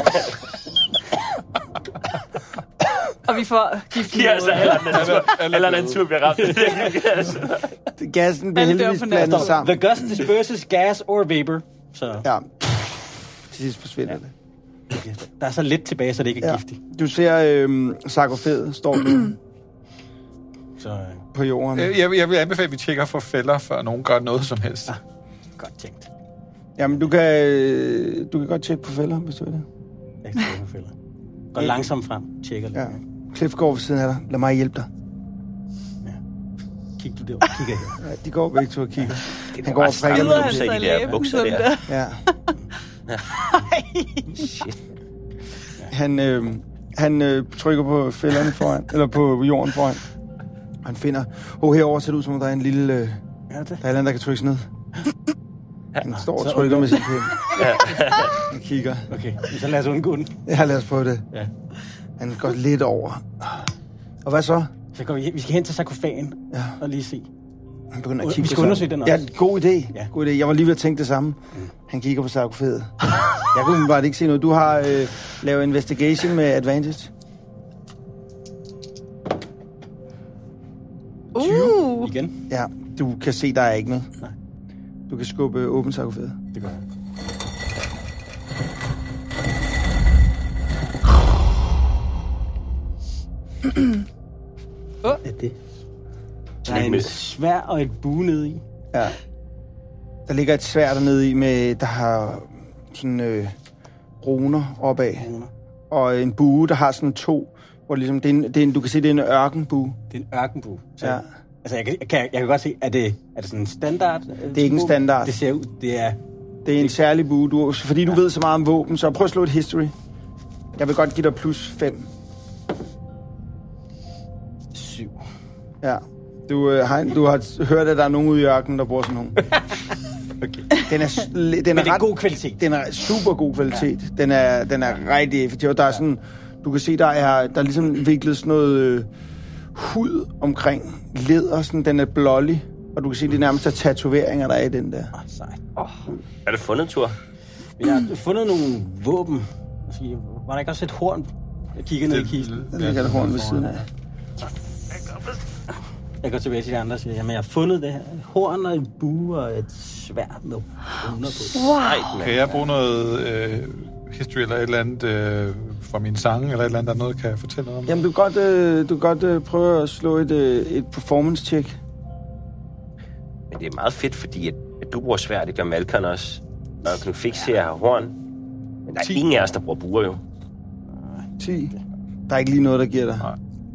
Og vi får gift Ja, altså, alle natur, alle natur bliver ramt. Gassen bliver Alle dør heldigvis på blandet næste. sammen. The gust disperses gas or vapor. Så Ja. Til sidst forsvinder det. der er så lidt tilbage, så det ikke er Ja. giftigt. Du ser øhm, sarkofæget står der Så øh, på jorden. Jeg, jeg, jeg vil anbefale, at vi tjekker for fælder, før nogen gør noget som helst. godt tænkt. Jamen, du kan, øh, du kan godt tjekke på fælder, hvis du vil det. Jeg kan ikke fælder. Gå langsomt frem. Tjekker lidt. Ja. Cliff går ved siden af dig. Lad mig hjælpe dig. Kig du derovre. Kigger her. Ja, de går begge to og kigger. Det Han går og prikker Skider med han bukser i så de der læben bukser sådan der. Ja. Shit. Han, øh, han øh, trykker på fælderne foran, eller på jorden foran. Han finder, oh, herovre ser det ud som om, der er en lille, øh, Ja, det. der er et eller andet, der kan trykkes ned. Han står og trykker med sin pind. Han kigger. Okay, så lad os undgå den. Ja, lad os prøve det. Ja. Han går lidt over. Og hvad så? Så går vi, hen. vi skal hen til sarkofagen Ja. og lige se. Han begynder at Vi kigge skal på undersøge den også. Ja, god idé. Ja. God idé. Jeg var lige ved at tænke det samme. Han kigger på sarkofæget. Jeg kunne bare ikke se noget. Du har øh, lavet investigation med advantage. Uh, Igen. Ja, du kan se, der er ikke noget. Nej. Du kan skubbe åben sarkofæget. Det gør jeg. Hvad er det? Der er en svær og et bue nede i. Ja. Der ligger et sværd dernede i, med, der har sådan øh, runer opad. Og en bue, der har sådan to, hvor ligesom, det er en, det er en, du kan se, det er en ørkenbue. Det er en ørkenbue. Så, Ja. Altså, jeg kan, jeg, kan, jeg kan godt se, er det, er det sådan en standard? Det er ikke en standard. Det ser ud, det er... Det er en særlig bue. Du, fordi du ja. ved så meget om våben, så prøv at slå et history. Jeg vil godt give dig plus fem. Syv. Ja. Du, øh, har, du har hørt, at der er nogen ude i ørkenen, der bruger sådan nogle. Okay. Den er, s- den er, Men det er ret, god kvalitet. Den er super god kvalitet. Ja. Den er, den er rigtig effektiv. Der er sådan, du kan se, der er, der er ligesom viklet sådan noget øh, hud omkring læder. Sådan, den er blålig. Og du kan se, det er nærmest er tatoveringer, der er i den der. Åh, sejt. Er det fundet, Tur? Jeg har fundet nogle våben. Måske, var der ikke også et horn? Jeg kigger ned i kisten. Der ligger der horn ved siden af. Jeg går tilbage til de andre og siger, jamen jeg har fundet det her. Et horn og en bue og et sværd med runer på. wow. Kan jeg bruge noget øh, history eller et eller andet øh, fra min sang, eller et eller andet, der noget kan fortælle noget om? Jamen, du kan godt, øh, du kan godt øh, prøve at slå et, øh, et performance-check. Men det er meget fedt, fordi at, at du bruger svær, det gør Malkan også. Og Knufix her har horn. Men der er ti. ingen af os, der bruger buer jo. ti. Der er ikke lige noget, der giver dig. Nej.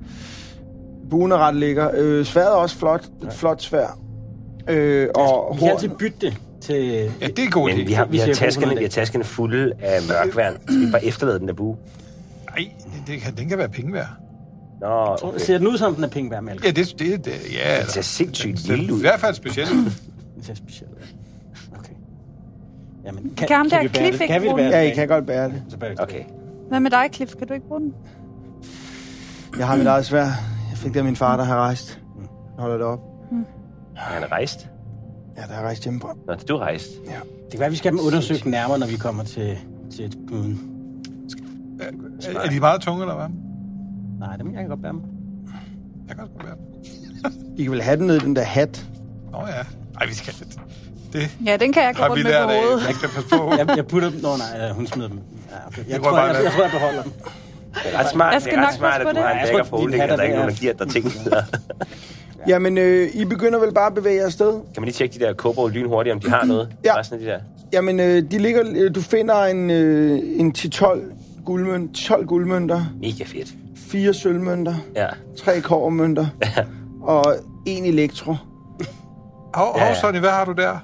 Buen er ret lækker. Øh, sværet er også flot. Et flot svær. Øh, og Vi kan altid horn. bytte det til... Ja, det er en god Men idé. vi har, vi har, ser taskerne, buerne vi har taskerne fulde af mørkværn. Så vi bare efterlade den der bue. Nej, det kan, den kan være penge værd. Nå, okay. Ser den ud som, den er penge værd, Malcolm? Ja, det, det, det ja. Det ser sindssygt Det er lille ud. i hvert fald specielt ud. Den ser specielt ud. Okay. Jamen, Kan ham der vi bære Cliff det? ikke Kan vi bruge bære den? Ja, det I af? kan godt bære det. Så bærer vi det. Okay. Hvad med dig, Cliff? Kan du ikke bruge den? Jeg har mit eget svær. Jeg fik det af min far, der har rejst. Jeg holder det op. Han er rejst. Ja, der har rejst hjemmefra. Nå, det er du rejst. Ja. Det kan være, vi skal have dem undersøgt nærmere, når vi kommer til, til knuden. Er, er de meget tunge, eller hvad? Nej, dem jeg kan godt bære dem. Jeg kan også godt være det. I kan vel have den ned i den der hat. Nå ja. Ej, vi skal det. Det Ja, den kan jeg gå har vi rundt med lært på af. hovedet. Jeg skal passe på. Jeg, jeg putter dem... Nå nej, hun smider dem. Ja, okay. Jeg, går tror, bare jeg, ned. jeg, tror, jeg beholder dem. Det er ret smart, Jeg det skal er ret nok smart passe at på du har det. en Jeg dækker tror, på din holding, hat at er der ikke er nogen, værd. der giver dig ting videre. Jamen, øh, I begynder vel bare at bevæge jer afsted? Kan man lige tjekke de der kobold lynhurtigt, om de har noget? Ja. Resten af de der. Jamen, øh, de ligger, øh, du finder en, øh, en ti tolv guldmønt, tolv guldmønter, Mega fedt. fire sølvmønter, Ja. tre kobbermønter og en elektro. Hov, hov, Sonny, hvad har du der?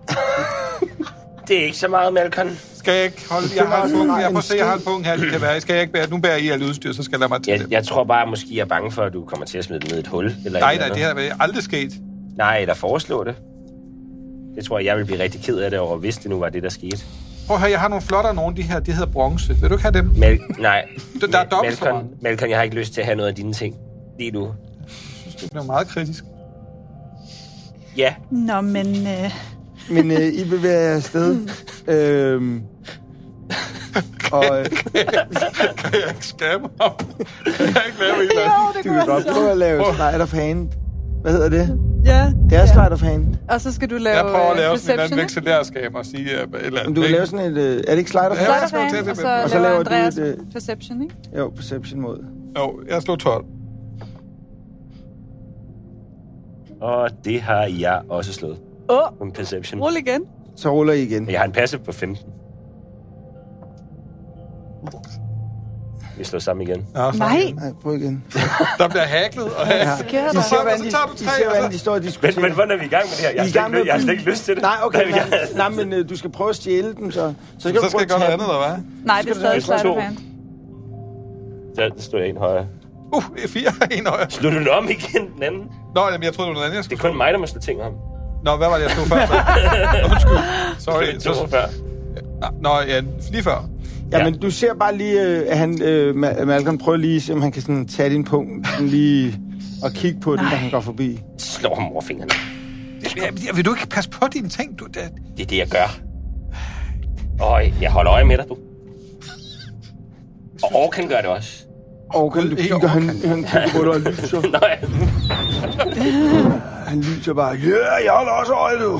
Det er ikke så meget, Malcolm. Skal jeg ikke holde... Jeg har en punkt. Jeg prøver at se, jeg har en punkt her, det kan være. Skal jeg ikke bære... Nu bærer I alt udstyr, så skal jeg lade mig til Jeg, det. jeg tror bare, måske jeg er bange for, at du kommer til at smide den ned i et hul. Eller Nej, et nej, eller det andet. har aldrig sket. Nej, der foreslår det. Det tror jeg, jeg vil blive rigtig ked af det over, hvis det nu var det, der skete. Prøv at høre, jeg har nogle flottere nogle af de her. De hedder bronze. Vil du ikke have dem? Mal- nej. Der, der er dobbelt så Malcolm, mange. Malcolm, jeg har ikke lyst til at have noget af dine ting lige nu. Jeg synes, det bliver meget kritisk. Ja. Nå, men... Øh... Men øh, I bevæger jer afsted. øhm, og øh, Kan jeg ikke skabe ham? Kan jeg ikke lave en eller anden? Jo, det du kunne kan godt prøve at lave Prøv. Slide of Hand. Hvad hedder det? Ja. Det er Slide of Hand. Og så skal du lave Jeg prøver at øh, lave sådan en perception, anden vekselærskab og sige uh, et eller andet. Men du kan ikke? lave sådan et... Øh, er det ikke Slide of Ja, Hand? jeg Slide skal jo of til hand, det og med- så, Og så laver laver du Andreas et, øh, perception, ikke? Jo, Perception mod. Jo, jeg slog tolv. Og det har jeg også slået. Åh, På en perception. rul igen. Så ruller I igen. Jeg har en passive på femten. Vi slår sammen igen. Ja, så- Nej, Nej, prøv igen. Der bliver hacklet. Og Ja. sker De der? ser, Og hvordan så de, tager du de, tre, ser, og hvordan så- de står og Men, diskuterer. men hvordan er vi i gang med det her? Jeg har, I er i slet gang ikke, med jeg har at slet ikke lyst til det. Nej, okay, Nej, men, jeg- nej, men øh, du skal prøve at stjæle dem, så, så skal Så du skal prøve jeg gøre noget at andet, tage eller hvad? Nej, det er skal stadig du have sleight of to. hand. Der, der står jeg en højere. Uh, fire en højere. Slår du den om igen, den anden? Nå, jamen, jeg troede, det var noget andet, jeg Det er skulle kun mig, der må slå ting om. Nå, hvad var det, jeg slog før? Undskyld. Sorry. Det var før. Nå, ja, lige før. Ja, Ja. men du ser bare lige, øh, at han, øh, Ma- Malcolm prøver lige, se om han kan sådan tage din punkt, sådan lige og kigge på den, da han går forbi. Slår ham over fingrene. Ja, vil du ikke passe på dine ting? Du, det... Det er det, jeg gør. Øj, jeg holder øje med dig, du. Og Orkan gør det også. Og kan du Ikke kigger, han, Orkan. han kigger på dig og lyser. Nej. Han lyser bare, ja, yeah, jeg holder også øje, du.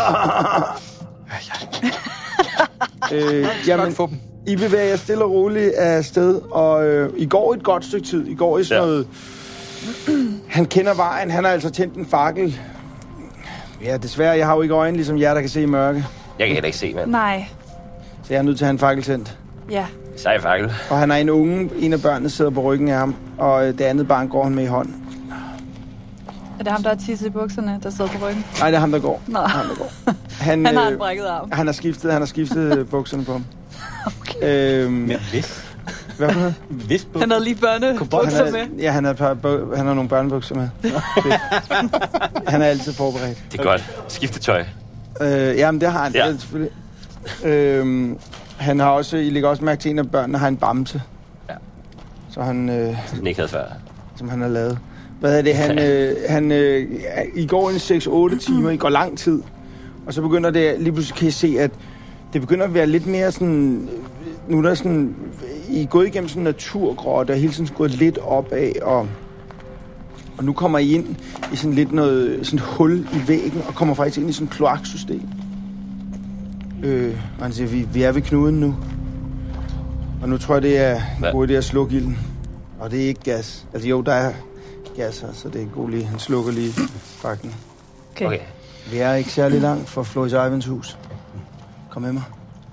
øh, jamen, Nok få dem. I bevæger jer stille og roligt af sted, og øh, I går et godt stykke tid. I går i sådan Ja. noget... Han kender vejen, han har altså tændt en fakkel. Ja, desværre, jeg har jo ikke øjne, ligesom jer, der kan se i mørke. Jeg kan heller ikke se, mand. Nej, Så jeg er nødt til at have en fakkel tændt. ja. Sej fakkel. Og han er en unge, en af børnene sidder på ryggen af ham, og øh, det andet barn går han med i hånden. Er det ham, der har tisset i bukserne, der sidder på ryggen? Nej, det er ham, der går. Nå, Ham, der går. Han, han har en øh, brækket arm. han har skiftet, han har skiftet bukserne på ham. Okay. Øhm, Men hvis, hvad for noget? hvis på... Han havde lige Han børnebukser med. har, ja, han har, et par, bu- han har nogle børnebukser med. Han er altid forberedt. Det er godt. Skiftetøj. Øh, jamen, det har han. Ja. Ja. Selvfølgelig. Øhm, han har også, I lægger også mærke til, en af børnene har en bamse. Ja. Så han, øh, Den ikke havde før. som han har lavet. Hvad er det? Han, øh, han, øh, I går en seks otte timer, I går lang tid. Og så begynder det, lige pludselig kan I se, at det begynder at være lidt mere sådan... Nu er der sådan... I er gået igennem sådan en naturgrotte, og hele tiden gået lidt opad, og... Og nu kommer I ind i sådan lidt noget sådan et hul i væggen, og kommer faktisk ind i sådan et kloaksystem. Øh, og han siger, vi, vi er ved knuden nu. Og nu tror jeg, det er en god idé at slukke ilden. Og det er ikke gas. Altså jo, der er gas her, så det er en god lige. Han slukker lige bakken. Okay. Okay. Vi er ikke særlig langt fra Floris Ivans hus. Kom med mig.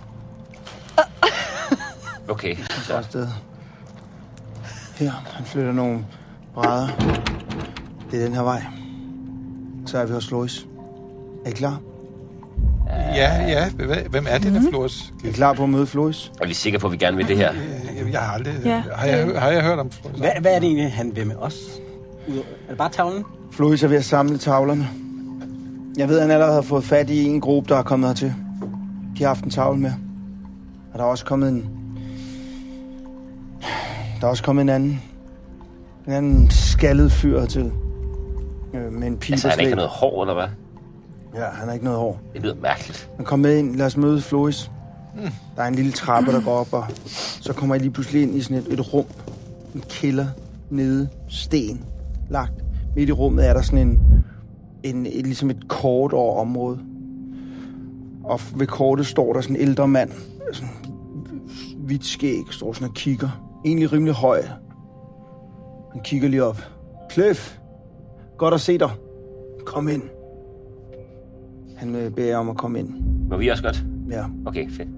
Okay. Så er sted. Her, han flytter nogle brædder. Det er den her vej. Så er vi hos Floris. Er I klar? Ja, ja. Hvem er det, der Flores? Er I klar på at møde Floris? Er vi sikre på, at vi gerne vil det her? Jeg, jeg har aldrig... Ja. Har, jeg, har jeg hørt om Flores? Hvad, hvad er det egentlig, han vil med os? Udover- Er det bare tavlen? Floris er ved at samle tavlerne. Jeg ved, at han allerede har fået fat i en gruppe, der er kommet hertil. De har haft en tavle med. Og der er også kommet en... Der er også kommet en anden... En anden skaldet fyr hertil. Øh, med en pige Altså, på han ikke slæb. noget hår, eller hvad? Ja, han har ikke noget hår. Det lyder mærkeligt. Han kom med ind. Lad os møde Floris. Mm. Der er en lille trappe, der går op, og så kommer I lige pludselig ind i sådan et, et rum. En kælder nede. Sten lagt. Midt i rummet er der sådan en... en et, ligesom et kort over området. Og ved kortet står der sådan en ældre mand. Sådan hvidt skæg. Står sådan og kigger. Egentlig rimelig høj. Han kigger lige op. Cliff. Godt at se dig. Kom ind. Han øh, beder jer om at komme ind. Må vi også godt? Ja. Okay, fedt.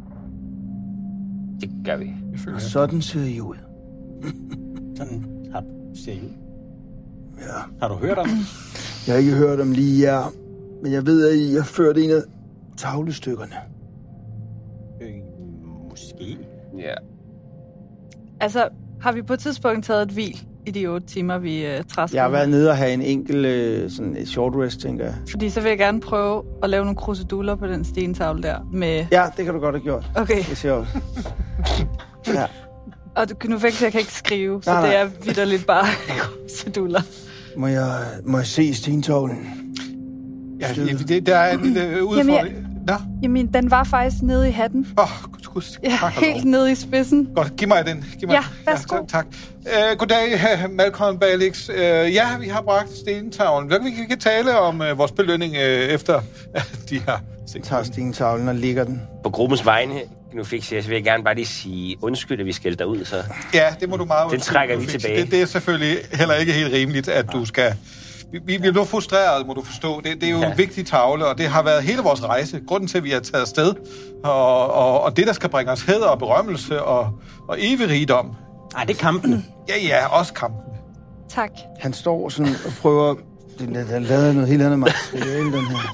Det gør vi. Og sådan ser I ud. Sådan har, ser I ud. Ja. Har du hørt om det? Jeg har ikke hørt om lige jer, men jeg ved, at I har ført en af tavlestykkerne. Øh, måske. Ja. Altså, har vi på et tidspunkt taget et hvil i de otte timer, vi uh, træsker. Jeg har været nede og have en enkelt uh, sådan et short rest, tænker jeg. Fordi så vil jeg gerne prøve at lave nogle kruseduller på den stentavle der. Med... Ja, det kan du godt have gjort. Okay. Det ser jeg også. Ja. Og du, nu fik jeg kan ikke skrive, så nej, nej. det er vitterligt bare kruseduller. Må jeg, må jeg se stentavlen? Ja, det, der er en lille udfordring. Jamen, Nå? Jamen, den var faktisk nede i hatten. Åh, oh, gud, gud. Ja, helt nede i spidsen. Godt, giv mig den. Giv mig Ja, den. værsgo. Ja, tak. Uh, goddag, Malcolm Balix. Uh, ja, vi har bragt stentavlen. Vi kan tale om uh, vores belønning uh, efter uh, de her... Jeg tager stentavlen og ligger den. På gruppens vegne, nu fik jeg, så vil jeg gerne bare lige sige undskyld, at vi skældte dig ud, så... Ja, det må du meget... Den trækker vi tilbage. Det, det er selvfølgelig heller ikke helt rimeligt, at du skal... Vi, vi bliver frustreret, må du forstå. Det, det er jo ja. en vigtig tavle, og det har været hele vores rejse. Grunden til, at vi er taget afsted. Og, og, og det, der skal bringe os hæder og berømmelse og, og evig rigdom. Nej, det er kampene. Ja, ja, også kampene. Tak. Han står sådan og prøver... Den, den lavede noget helt andet materiale, den her.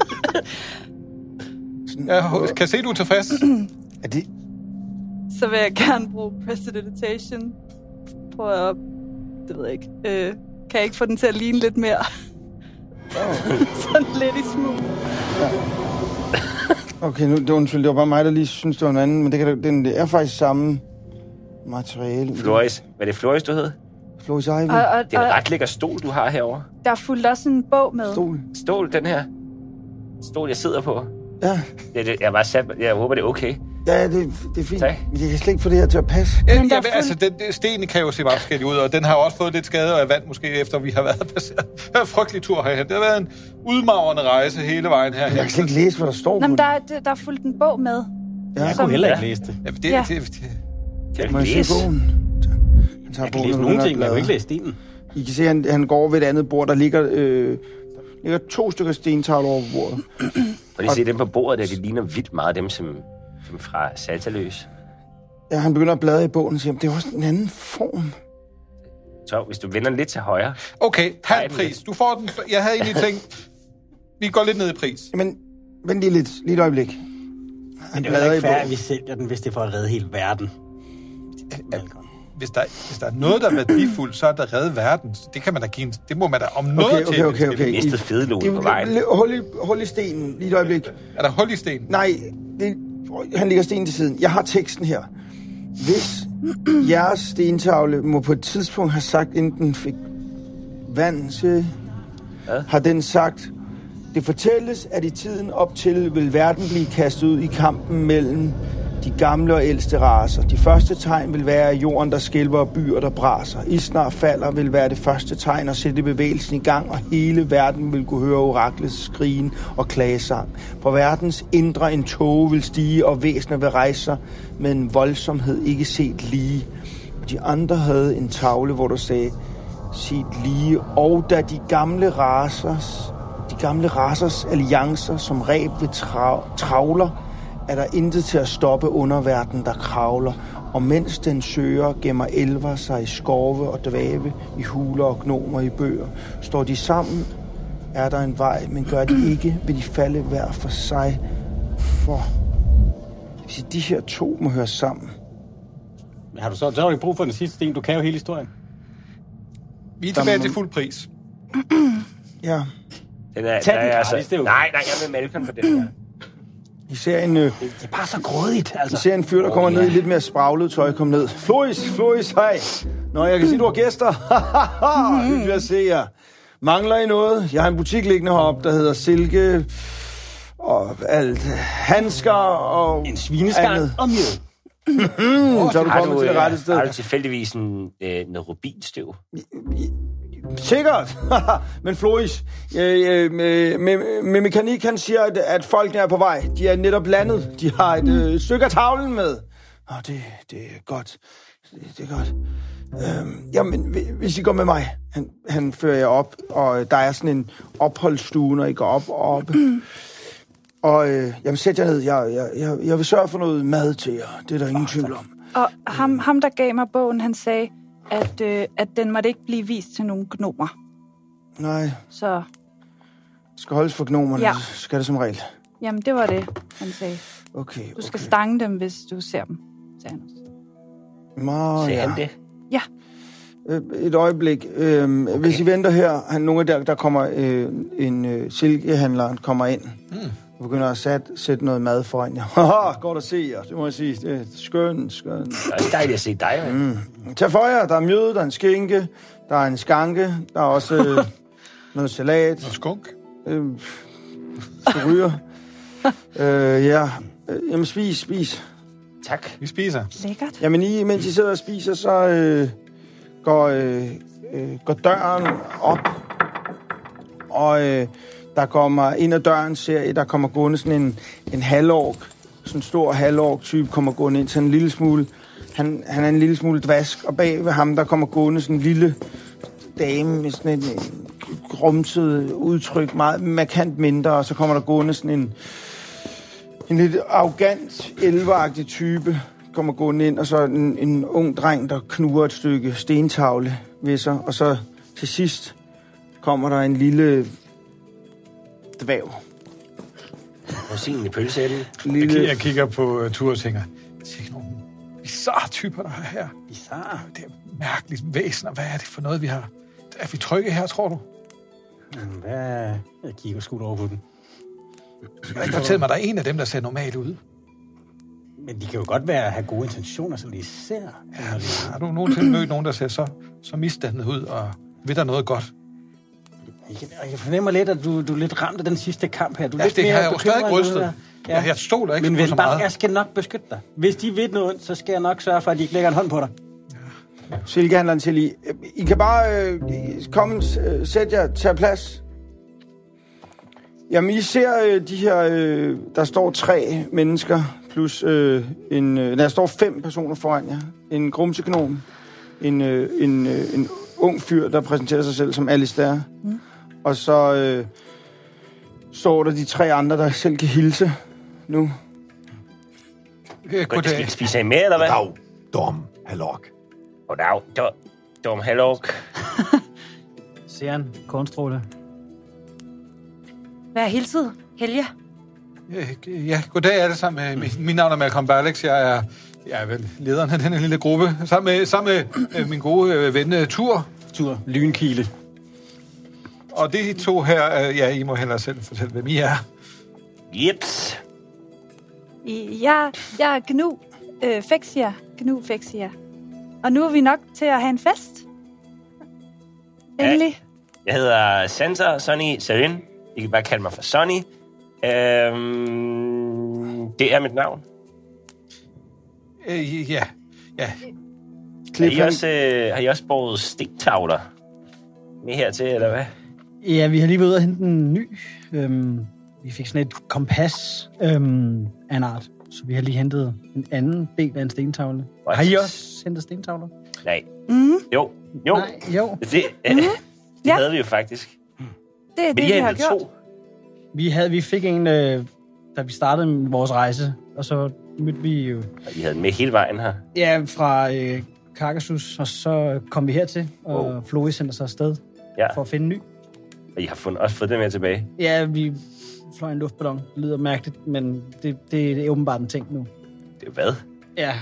Sådan, Ja, kan jeg se, du er tilfreds? er det... Så vil jeg gerne bruge prestidigitation på at... Det ved jeg ikke. Øh, kan jeg ikke få den til at ligne lidt mere? Oh. Sådan lidt i smug. Ja. Okay, nu, det var, undskyld, det var bare mig, der lige synes, det var en anden, men det, kan, den, det er faktisk samme materiale. Floris. Hvad er det Floris, du hed? Floris Ivy. Og, og, Det er en og ret lækker stol, du har herovre. der er fuldt også en bog med. Stol. Stol, den her. Stol, jeg sidder på. Ja. Det, det, jeg, bare sat, jeg håber, det er okay. Ja, det, det er fint. Tak. Men jeg kan slet ikke få det her til at passe. Ja, Men der ja, er fuld- altså, den, den, stenen kan jo se meget forskellig ud, og den har også fået lidt skade og er vand, måske efter vi har været passeret. Det er en frygtelig tur herhen. Det har været en udmagrende rejse hele vejen her. Jeg kan slet ikke læse, hvad der står Nå, på men den. der, er- der er fuldt en bog med. Ja. Jeg kunne heller ikke læse det. Ja, det, Ja. det, det, det, Kan Må du jeg læse? se bogen? Han tager Jeg kan bogen, læse og nogle begynder ting, men jeg kan at ikke læse stenen. bladre. I kan se, at han, han går over ved et andet bord. Der ligger, øh, ligger to stykker stentavler over på bordet. Og lige se dem på bordet, der de ligner vildt meget dem, som, som fra Saltaløs. Ja, han begynder at bladre i bogen og siger, det er også en anden form. Så hvis du vender den lidt til højre... okay, Nej, halv den- pris. Du får den. Jeg havde egentlig tænkt, vi går lidt ned i pris. Men vent lige lidt. Lige et øjeblik. Han Men det er bladrer jo i ikke fair, bogen. at vi sælger den, hvis det er for at redde hele verden. Malcolm. Hvis der, hvis der er noget, der er værdifuldt, så er der redde verden. Så det kan man da give en, det må man da om noget Okay, okay, til. okay, okay. Mistet fedelogen på vejen. Hul i, hul i stenen. Lige et øjeblik. Er der hul i stenen? Nej, det, han lægger stenen til siden. Jeg har teksten her. Hvis jeres stentavle må på et tidspunkt have sagt, inden den fik vand til, Hvad? har den sagt, det fortælles, at i tiden op til vil verden blive kastet ud i kampen mellem de gamle og ældste racer. De første tegn vil være jorden, der skælver, og byer, der braser. Isnar falder vil være det første tegn at sætte bevægelsen i gang, og hele verden vil kunne høre oraklets skrigen og klagesang. På verdens indre en tåge vil stige, og væsener vil rejse sig med en voldsomhed ikke set lige. De andre havde en tavle, hvor der sagde, set lige, og da de gamle racers, de gamle racers alliancer som ræb ved tra- travler, er der intet til at stoppe underverden, der kravler. Og mens den søger, gemmer elver sig i skove og dvæve, i huler og gnomer i bøger. Står de sammen, er der en vej, men gør de ikke, vil de falde hver for sig. For det vil sige, de her to må høre sammen. Har du så, så har du ikke brug for den sidste sten. Du kan jo hele historien. Vi er tilbage til fuld pris. Ja, Den er, Tag der den er gratis, det er jo- Nej, nej, jeg vil Malcolm på den her. I ser en, øh, Det er bare så grådigt, I altså. ser en fyr, der kommer ned i lidt mere spraglet tøj, kom ned. Floris, Floris, hej. Nå, jeg kan se, du har gæster. Hyggeligt at se jer. Mangler I noget? Jeg har en butik liggende heroppe, der hedder Silke og alt. Handsker og En svineskang andet. og mjød. Mm, så er du Har kommet du, til det øh, rette sted. har du tilfældigvis en, øh, noget rubinstøv? Sikkert. Men Floris, øh, med, med, med mekanik, han siger, at, at folk er på vej. De er netop landet. De har et øh, stykke af tavlen med. Åh, det, det er godt. Det, det er godt. Øhm, jamen, hvis I går med mig, han, han fører jer op, og der er sådan en opholdsstue, når I går op og op. Og øh, jamen, sæt jer ned. Jeg, jeg, jeg, jeg vil sørge for noget mad til jer. Det er der ingen tvivl om. Og ham, ham, der gav mig bogen, han sagde, at, øh, at den måtte ikke blive vist til nogle gnomer. Nej, Så, det skal holdes for gnomerne. Ja. Skal det som regel. jamen, det var det, han sagde. Okay, Du skal okay. stange dem, hvis du ser dem, sagde han også. Nå, Sagde ja. han det? Ja, øh, et øjeblik. Øh, okay. Hvis I venter her, han, nogle af der, der kommer øh, en øh, silkehandler kommer ind. Mm. Og begynder at sætte, sætte noget mad foran jer. Haha, godt at se jer. Det må jeg sige. Det er skønt, skønt. Det er dejligt at se dig, mm. Tag for jer. Der er mjød, der er en skinke, der er en skanke, der er også øh, noget salat. Noget skunk. Øh, ryger. øh, ja. Øh, jamen, spis, spis. Tak. Vi spiser. Lækkert. Jamen, I, mens I sidder og spiser, så øh, går, øh, øh, går døren op. Og øh, der kommer ind ad døren, ser I, der kommer gående sådan en, en halvork. Sådan en stor halvork-type kommer gående ind til en lille smule. Han, han er en lille smule dvask, og bag ved ham, der kommer gående sådan en lille dame med sådan en, en grumset udtryk, meget markant mindre, og så kommer der gående sådan en, en lidt arrogant, elveragtig type, kommer gående ind, og så en, en ung dreng, der knuger et stykke stentavle ved sig, og så til sidst kommer der en lille dværg. Rosinen i pølseætten. Lille... Jeg, jeg kigger på uh, Tur og tænker, det er nogle bizarre typer, der er her. Bizarre? Det er mærkeligt væsener. Hvad er det for noget, vi har? Er vi trygge her, tror du? Hvad? Jeg kigger sgu over på den. Du kan ikke fortælle mig, der er en af dem, der ser normalt ud. Men de kan jo godt være have gode intentioner, som de ser. Ja, har du nogensinde mødt nogen, der ser så, så misdannet ud, og ved der noget godt? Jeg fornemmer lidt, at du, du er lidt ramt af den sidste kamp her. Du er ja, lidt det mere har jeg jo stadig rystet. Ja. Jeg stoler ikke Men på så meget. Men jeg skal nok beskytte dig. Hvis de ved noget, så skal jeg nok sørge for, at de ikke lægger en hånd på dig. Ja. Silkehandleren til I. I kan bare øh, komme, øh, sætte jer, tage plads. Jamen, I ser øh, de her, øh, der står tre mennesker, plus øh, en, øh, der står fem personer foran jer. En grumseknom, en, øh, en, øh, en ung fyr, der præsenterer sig selv som Alistair. Mm. Og så øh, står der de tre andre, der selv kan hilse nu. Okay, skal vi spise af med, eller hvad? Dag, Dom, Halok. Goddag, Dom, Dom, Halok. Ser han, kornstråle. Hvad er hilset, Helge? Ja, ja, goddag alle sammen. Mit, mit navn er Malcolm Barlex. Jeg er, jeg er vel lederen af denne lille gruppe. Sammen med, sammen med øh, min gode øh, ven Tur. Tur, Lynkile. Og de to her, øh, ja, I må hellere selv fortælle, hvem I er. Jeps. Jeg, jeg er Gnu øh, Fexia. Gnu Fexia. Og nu er vi nok til at have en fest. Endelig. Ja, jeg hedder Sansa Sonny Serin. I kan bare kalde mig for Sonny. Øhm, det er mit navn. Øh, ja, ja. Har I også, øh, har I også båret stentavler med hertil, eller hvad? Ja, vi har lige været ude og hente en ny. Øhm, vi fik sådan et kompas øhm, af en art, så vi har lige hentet en anden del af en stentavle. What? Har I også hentet stentavler? Nej. Mm. Jo. Jo. Nej, jo. Det, øh, mm. det ja. havde vi jo faktisk. Det er det, Men vi I har hentet gjort. to. Vi, havde, vi fik en, øh, da vi startede med vores rejse, og så mødte vi jo... Og I havde den med hele vejen her. Ja, fra øh, Carcassonne, og så kom vi hertil, og wow. Flori sendte sig afsted ja. for at finde en ny. Og I har fundet, også fået den med tilbage? Ja, vi fløj en luftballon. Det lyder mærkeligt, men det, det er åbenbart en ting nu. Det er hvad? Ja.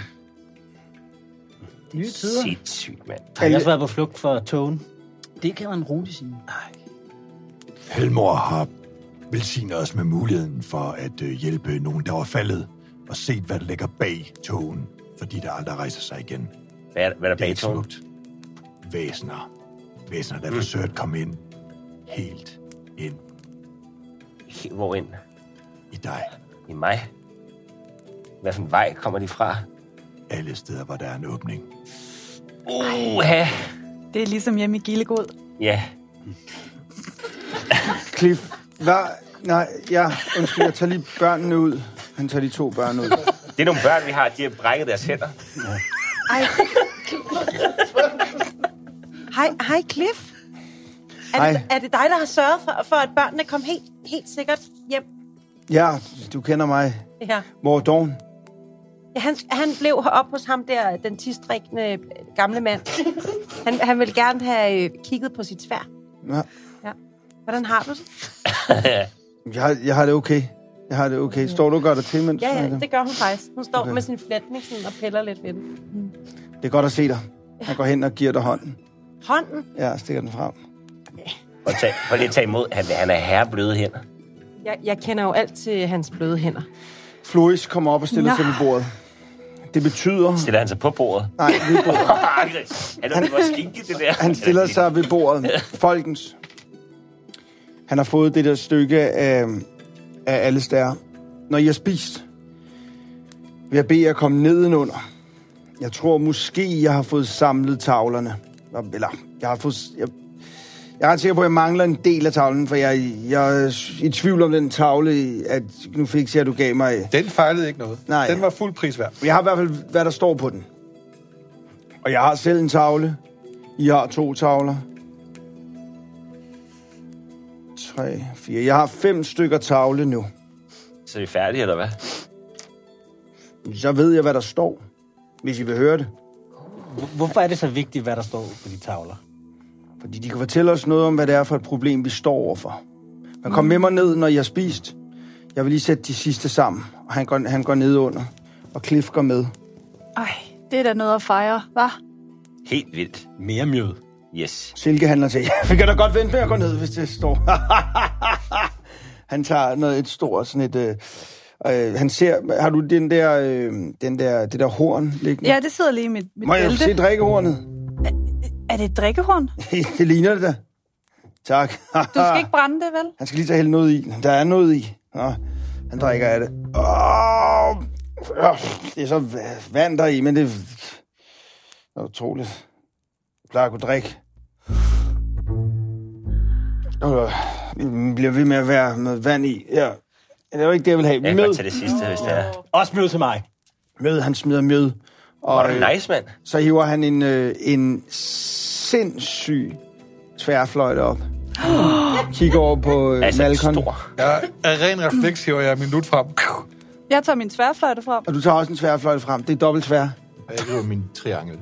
Nye tider. Sindssygt, mand. Har I også været på flugt for togen? Det kan man roligt sige. Nej. Helmor har velsignet os med muligheden for at øh, hjælpe nogen, der var faldet, og set, hvad der ligger bag togen, fordi der aldrig rejser sig igen. Hvad er, hvad er der det er bag togen? smukt. Væsener. Væsener, der mm. forsøger at komme ind. Helt ind. Hvor ind? I dig. I mig? Hvad for en vej kommer de fra? Alle steder, hvor der er en åbning. Uha! Det er ligesom hjemme i Gillegod. Ja. Cliff, hvad? Nej, ja, undskyld, jeg tager lige børnene ud. Han tager de to børn ud. Det er nogle børn, vi har. De har brækket deres hænder. Ja. Ej. Hej, hej Cliff. Er Hej. det, er det dig, der har sørget for, for at børnene kom helt, helt sikkert hjem? Ja, du kender mig. Ja. Hvor er Dawn? Ja, han, han blev heroppe hos ham der, den tidsdrikkende gamle mand. Han, han ville gerne have kigget på sit sværd. Ja. Ja. Hvordan har du det? jeg, har, jeg har det okay. Jeg har det okay. Står du og gør dig til, mens Ja, ja, det gør hun faktisk. Hun står okay. med sin flætning sådan, og piller lidt ved den. Mm. Det er godt at se dig. Jeg går hen og giver dig hånden. Hånden? Ja, stikker den frem. Og tag, for lige at tage imod. Han, han er herre bløde hænder. Jeg, jeg kender jo alt til hans bløde hænder. Floris kommer op og stiller Nå. sig ved bordet. Det betyder... Stiller han sig på bordet? Nej, ved bordet. han, han, var skinke, det der. Han stiller sig ved bordet. Folkens. Han har fået det der stykke af, af alles der. Når I har spist, vil jeg bede jer komme nedenunder. Jeg tror måske, jeg har fået samlet tavlerne. Eller, jeg har fået... Jeg, jeg er ret sikker på, at jeg mangler en del af tavlen, for jeg, jeg er i tvivl om den tavle, at nu fik jeg, du gav mig... Den fejlede ikke noget. Nej. Den var fuld prisværd. Jeg har i hvert fald, hvad der står på den. Og jeg har selv en tavle. I har to tavler. Tre, fire. Jeg har fem stykker tavle nu. Så er vi færdige, eller hvad? Så ved jeg, hvad der står, hvis I vil høre det. Hvorfor er det så vigtigt, hvad der står på de tavler? Fordi de kan fortælle os noget om, hvad det er for et problem, vi står overfor. Men kom med mig ned, når I har spist. Jeg vil lige sætte de sidste sammen. Og han går, han går ned under. Og Cliff går med. Ej, det er da noget at fejre, hva'? Helt vildt. Mere mjød. Yes. Silke handler til. Vi kan da godt vente med at gå ned, hvis det står. Han tager noget, et stort, sådan et... Øh, øh, han ser... Har du den der, øh, den der, det der horn liggende? Ja, det sidder lige i mit, mit Må jeg bælte. se drikkehornet? Er det et drikkehorn? Det ligner det da. Tak. Du skal ikke brænde det, vel? Han skal lige tage hælde noget i. Der er noget i. Nå, han drikker af det. Åh, det er så vand der i, men det er utroligt. Jeg plejer at kunne drikke. Vi bliver ved med at være med vand i. Ja. Det er jo ikke det, jeg vil have. Jeg kan Mjød. godt tage det sidste, hvis det er. Også mjød til mig. Mjød, han smider mjød. Var Og du øh, nice, mand? så hiver han en, øh, en sindssyg tværfløjte op. Kigger over på øh, Altså, Malcolm. stor. Jeg er ren refleks, hiver jeg min lut frem. Jeg tager min tværfløjte frem. Og du tager også en tværfløjte frem. Det er dobbelt tvær. Jeg hiver min triangel.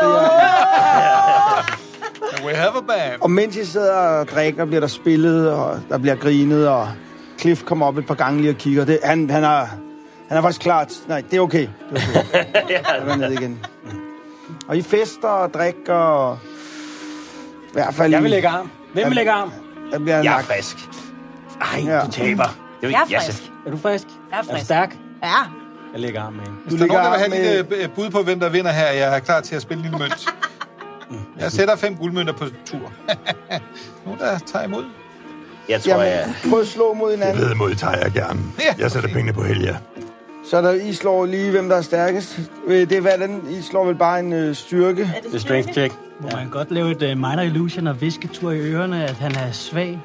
We have a band. Og mens I sidder og drikker, bliver der spillet, og der bliver grinet, og Cliff kommer op et par gange lige og kigger. Det, han, han, er, han er faktisk klar. Nej, det er okay. Det er okay. Jeg går ned igen. Og I fester og drikker, og i hvert fald... Jeg vil I- lægge arm. Hvem vil lægge arm? Der bliver Jeg er lagt. frisk. Ej, Ja. du taber. Det er Jeg er jeg frisk. Er du frisk? Jeg er Er du frisk. stærk? Ja. Jeg lægger arm med hende. Hvis der er nogen, der vil have ligger et lille øh, bud på, hvem der vinder her, jeg er klar til at spille en lille mønt. Jeg sætter fem guldmønter på tur. Nogen, der tager imod? Jeg tror, jeg... Jamen, prøv at slå mod hinanden. Vedmod tager jeg gerne. Ja. Jeg sætter pengene på Helja. Så der, I slår lige, hvem der er stærkest. Øh, Det er hvad den. I slår vel bare en øh, styrke. Det er strength check. Må man godt lave et uh, minor illusion og visketur i ørerne, at han er svag?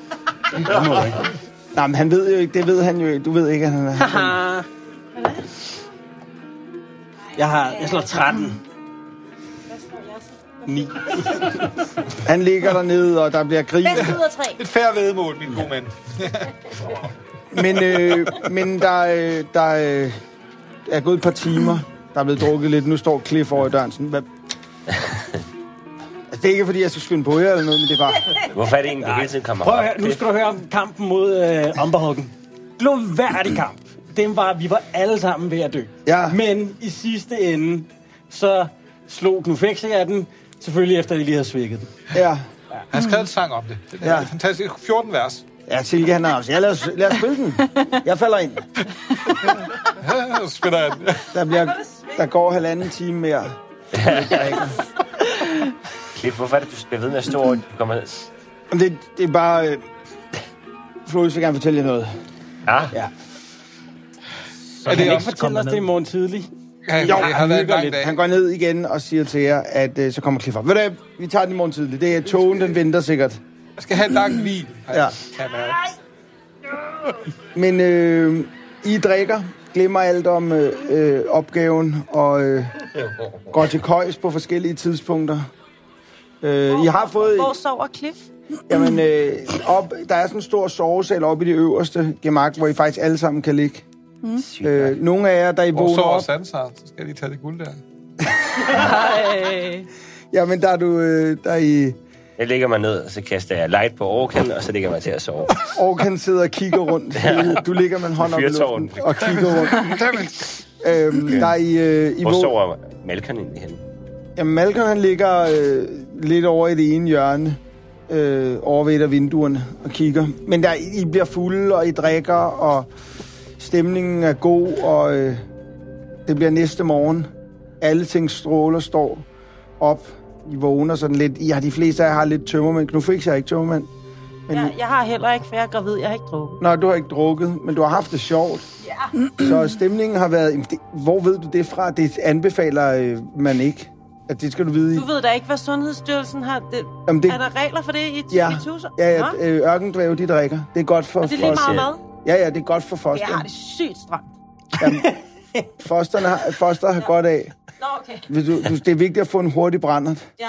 Nej, men han ved jo ikke. Det ved han jo ikke. Du ved ikke, at han er... Jeg har, jeg slår tretten. ni. Han ligger dernede, og der bliver grinet. Bedst ud af tre. Et færre vedmål, min gode mand. Men, øh, men der, øh, der øh, er gået et par timer. Der er blevet drukket lidt. Nu står Cliff over i døren. Sådan, hvad? Altså, det er ikke, fordi jeg skal skynde på jer eller noget, men det er bare... Hvorfor er det egentlig, du hele tiden kommer Prøv at op? høre, nu skal du høre om kampen mod øh, Umberhuggen. Glorværdig kamp. Den var, vi var alle sammen ved at dø. Ja. Men i sidste ende, så slog Knufexi af den, selvfølgelig efter, at de lige havde svækket den. Ja, Han har skrevet en sang om det. Det er Ja. ja. fantastisk. fjorten vers. ja Silke, han er også. Ja, lad os, lad os spille den. Jeg falder ind. Ja, så spiller jeg den. Der, bliver, der går halvanden time mere. Cliff, hvorfor er det, du bliver ved med at stå over? Du kommer ned. Men det, det er bare... Øh, Floris vil gerne fortælle jer noget. Ja? Ja. Er Kan det han ikke også? fortælle os det i morgen tidlig? Ja, Jo, det har han været en hygger lang lidt. dag. Han går ned igen og siger til jer, at øh, så kommer Cliff op. Ved du hvad, vi tager den i morgen tidligt. Det er togen, den venter sikkert. Jeg skal have et langt hvil. Ja. Kan man. Men øh, I drikker, glemmer alt om øh, øh, opgaven og øh, går til køjs på forskellige tidspunkter. Øh, I har fået... Hvor sover Cliff? Jamen, øh, op, der er sådan en stor sovesal oppe i det øverste gemak, hvor I faktisk alle sammen kan ligge. Sygt. Øh, nogle af jer, der I Hvor vågner sover op... Sansar? Så skal jeg lige tage det guld der. Ej. Jamen, der er du... Øh, der er I... Jeg lægger mig ned, og så kaster jeg light på Orkan, og så ligger jeg mig til at sove. Orkan sidder og kigger rundt. Du ligger med en hånd op i Fyrtårn. luften og kigger rundt. øhm, der er I, øh, I Hvor vågner... sover Malcolm egentlig henne? Jamen, Malcolm, han ligger øh, lidt over i det ene hjørne, øh, over ved et af vinduerne og kigger. Men der, I bliver fulde, og I drikker, og stemningen er god, og øh, det bliver næste morgen. Alle ting stråler, står op. I vågner sådan lidt. Ja, de fleste af jer har lidt tømmermænd. Nu fik jeg ikke tømmermænd. Men... Ja, jeg har heller ikke, for jeg er gravid. Jeg har ikke drukket. Nå, du har ikke drukket, men du har haft det sjovt. Ja. Så stemningen har været... Hvor ved du det fra? Det anbefaler øh, man ikke. At det skal du vide i. Du ved da ikke, hvad Sundhedsstyrelsen har... Det... Jamen, det... Er der regler for det i, ja. i Tuser? Ja, ja. Øh, ørkendvæve, de drikker. Det er godt for... Og det er lige meget hvad? Ja, ja, det er godt for foster. Jeg har det sygt stramt. Jamen, fosterne har, foster har ja. godt af. Nå, okay. Du, du, det er vigtigt at få en hurtig brændert. Ja.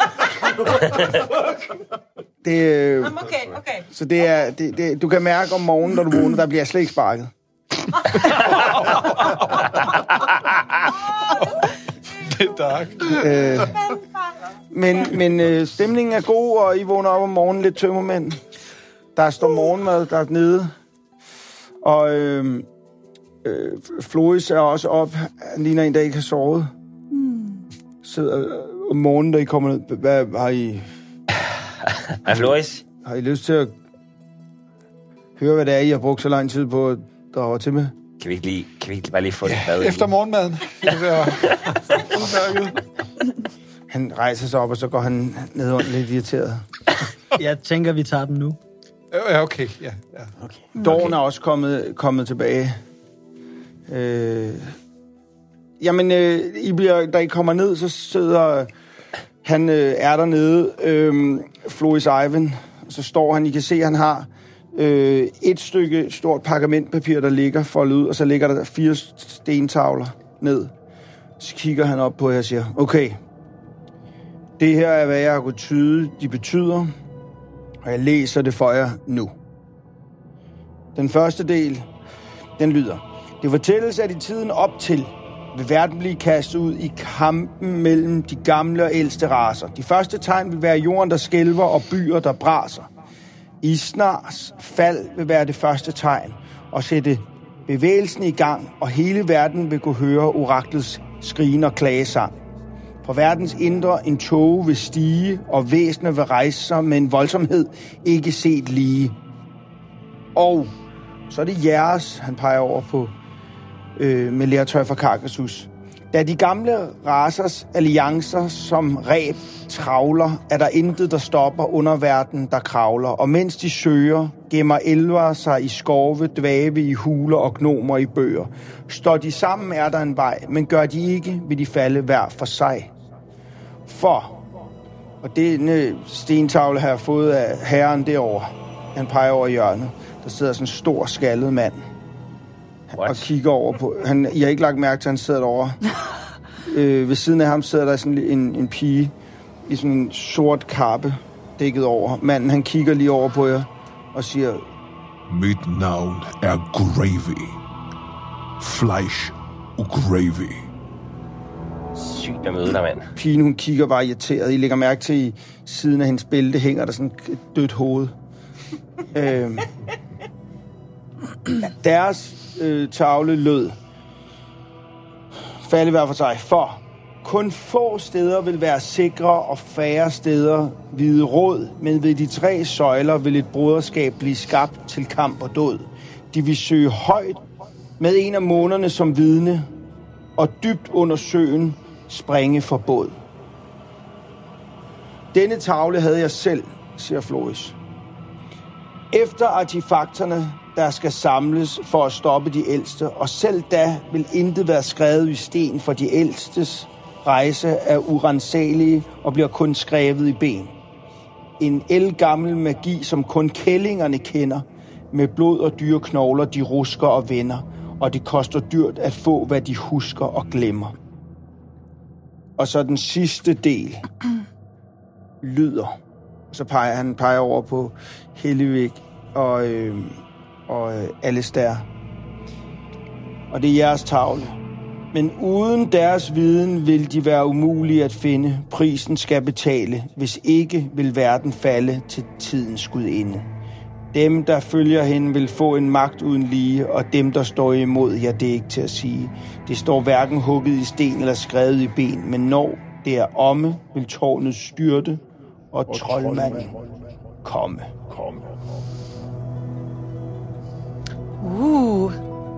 det, øh, Jamen, okay, okay. Så det er... Det, det, du kan mærke om morgenen, når du vågner, der bliver slet ikke sparket. Det er dark. Øh, men men øh, stemningen er god, og I vågner op om morgenen lidt tømmermænd. Der står morgenmad, der er nede. Og øh, øh, Floris er også op. Han ligner en, der ikke har sovet. Sidder øh, om morgenen, da I kommer ned. Hvad har I... Hej, Floris. Har I lyst til at høre, hvad det er, I har brugt så lang tid på at drage til med? Kan vi ikke lige, kan vi ikke bare lige få det mad? Efter morgenmaden. Han rejser sig op, og så går han ned og lidt irriteret. Jeg tænker, vi tager den nu. Ja, okay. Ja, ja. Okay. Dorn okay. er også kommet, kommet tilbage. Øh, jamen, øh, I bliver, da I kommer ned, så sidder han øh, er dernede, øh, Floris Ivan. Så står han, I kan se, at han har øh, et stykke stort pergamentpapir, der ligger foldet ud, og så ligger der fire stentavler ned. Så kigger han op på jer og siger, okay, det her er, hvad jeg har kunnet tyde, de betyder, og jeg læser det for jer nu. Den første del, den lyder, det fortælles, at i tiden op til vil verden blive kastet ud i kampen mellem de gamle og ældste racer. De første tegn vil være jorden, der skælver, og byer, der braser. Isnars fald vil være det første tegn, og sætte bevægelsen i gang, og hele verden vil kunne høre oraklets skrigen og klagesang. Fra verdens indre en tåge vil stige, og væsener vil rejse sig med en voldsomhed ikke set lige. Og så er det jeres, han peger over på øh, med lertøj fra Karkasus. Da de gamle racers alliancer som ræb travler, er der intet, der stopper underverdenen, der kravler. Og mens de søger, gemmer elver sig i skove, dvæve i huler og gnomer i bøger. Står de sammen, er der en vej, men gør de ikke, vil de falde hver for sig. For, og denne stentavle har jeg fået af herren derovre. Han peger over hjørnet. Der sidder sådan en stor skaldet mand. What? Og kigger over på... Han, jeg har ikke lagt mærke til, at han sidder derovre. øh, ved siden af ham sidder der sådan en, en pige i sådan en sort kappe dækket over. Manden, han kigger lige over på jer og siger... Mit navn er Gravy. Fleisch og Gravy. Sygt at møde dig, mand. Pigen, hun kigger bare irriteret. I lægger mærke til, i siden af hendes bælte hænger der sådan et dødt hoved. øhm, deres øh, tavle lød. Falde hver for sig. For kun få steder vil være sikre, og færre steder vide råd, men ved de tre søjler vil et broderskab blive skabt til kamp og død. De vil søge højt med en af månerne som vidne, og dybt under søen springe for båd. Denne tavle havde jeg selv, siger Floris. Efter artefakterne, der skal samles for at stoppe de ældste, og selv da vil intet være skrevet i sten, for de ældstes rejse er urensagelige og bliver kun skrevet i ben. En ældgammel magi, som kun kællingerne kender, med blod og dyre knogler, de rusker og vender, og det koster dyrt at få, hvad de husker og glemmer. Og så den sidste del lyder. Så peger han peger over på Hellevik og, øh, og øh, Alistair. Og det er jeres tavle. Men uden deres viden vil de være umulige at finde. Prisen skal betale, hvis ikke vil verden falde til tidens gudinde. Dem, der følger hende, vil få en magt uden lige, og dem, der står imod, ja, det er ikke til at sige. Det står hverken hugget i sten eller skrevet i ben, men når Det er omme, vil tårnet styrte, og, og troldmanden komme. komme. Uh.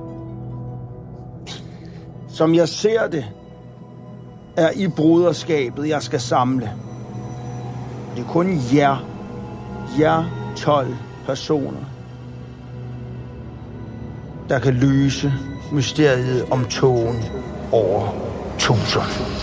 Som jeg ser det, er i broderskabet, jeg skal samle. Det er kun jer, jer tolv personer, der kan løse mysteriet om togen over tusind.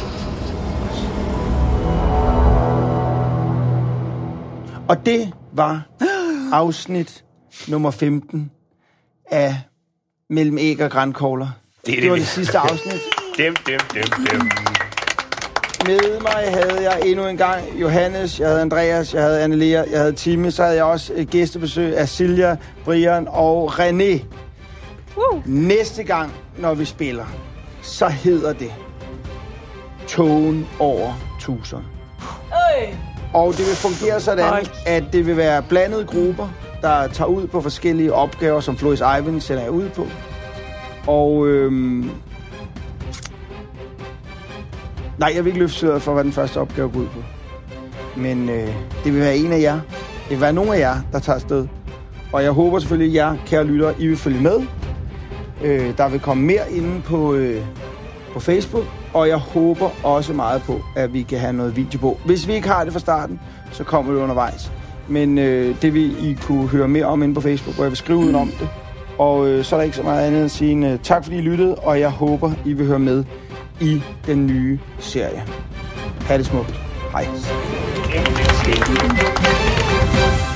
Og det var afsnit nummer femten af Mellem æg og grankogler. Det, det, det var det sidste afsnit. Dem, dem, dem, dem. Med mig havde jeg endnu en gang Johannes, jeg havde Andreas, jeg havde Annelea, jeg havde Time, så havde jeg også gæstebesøg af Silja, Brian og René. Uh. Næste gang, når vi spiller, så hedder det Togen over tusind. Øj. Og det vil fungere sådan, Øj. at det vil være blandede grupper, der tager ud på forskellige opgaver, som Floris Eivind sender jeg ud på. Og øhm... nej, jeg vil ikke løfte sløret for, hvad den første opgave går ud på. Men øh, det vil være en af jer. Det vil være nogle af jer, der tager afsted. Og jeg håber selvfølgelig, at jer, kære lyttere, I vil følge med. Øh, der vil komme mere inde på, øh, på Facebook. Og jeg håber også meget på, at vi kan have noget video på. Hvis vi ikke har det fra starten, så kommer det undervejs. Men øh, det vil I kunne høre mere om inde på Facebook, hvor jeg vil skrive ud om det. Og øh, så er der ikke så meget andet end at sige en, uh, tak fordi I lyttede, og jeg håber, I vil høre med i den nye serie. Ha' det smukt. Hej.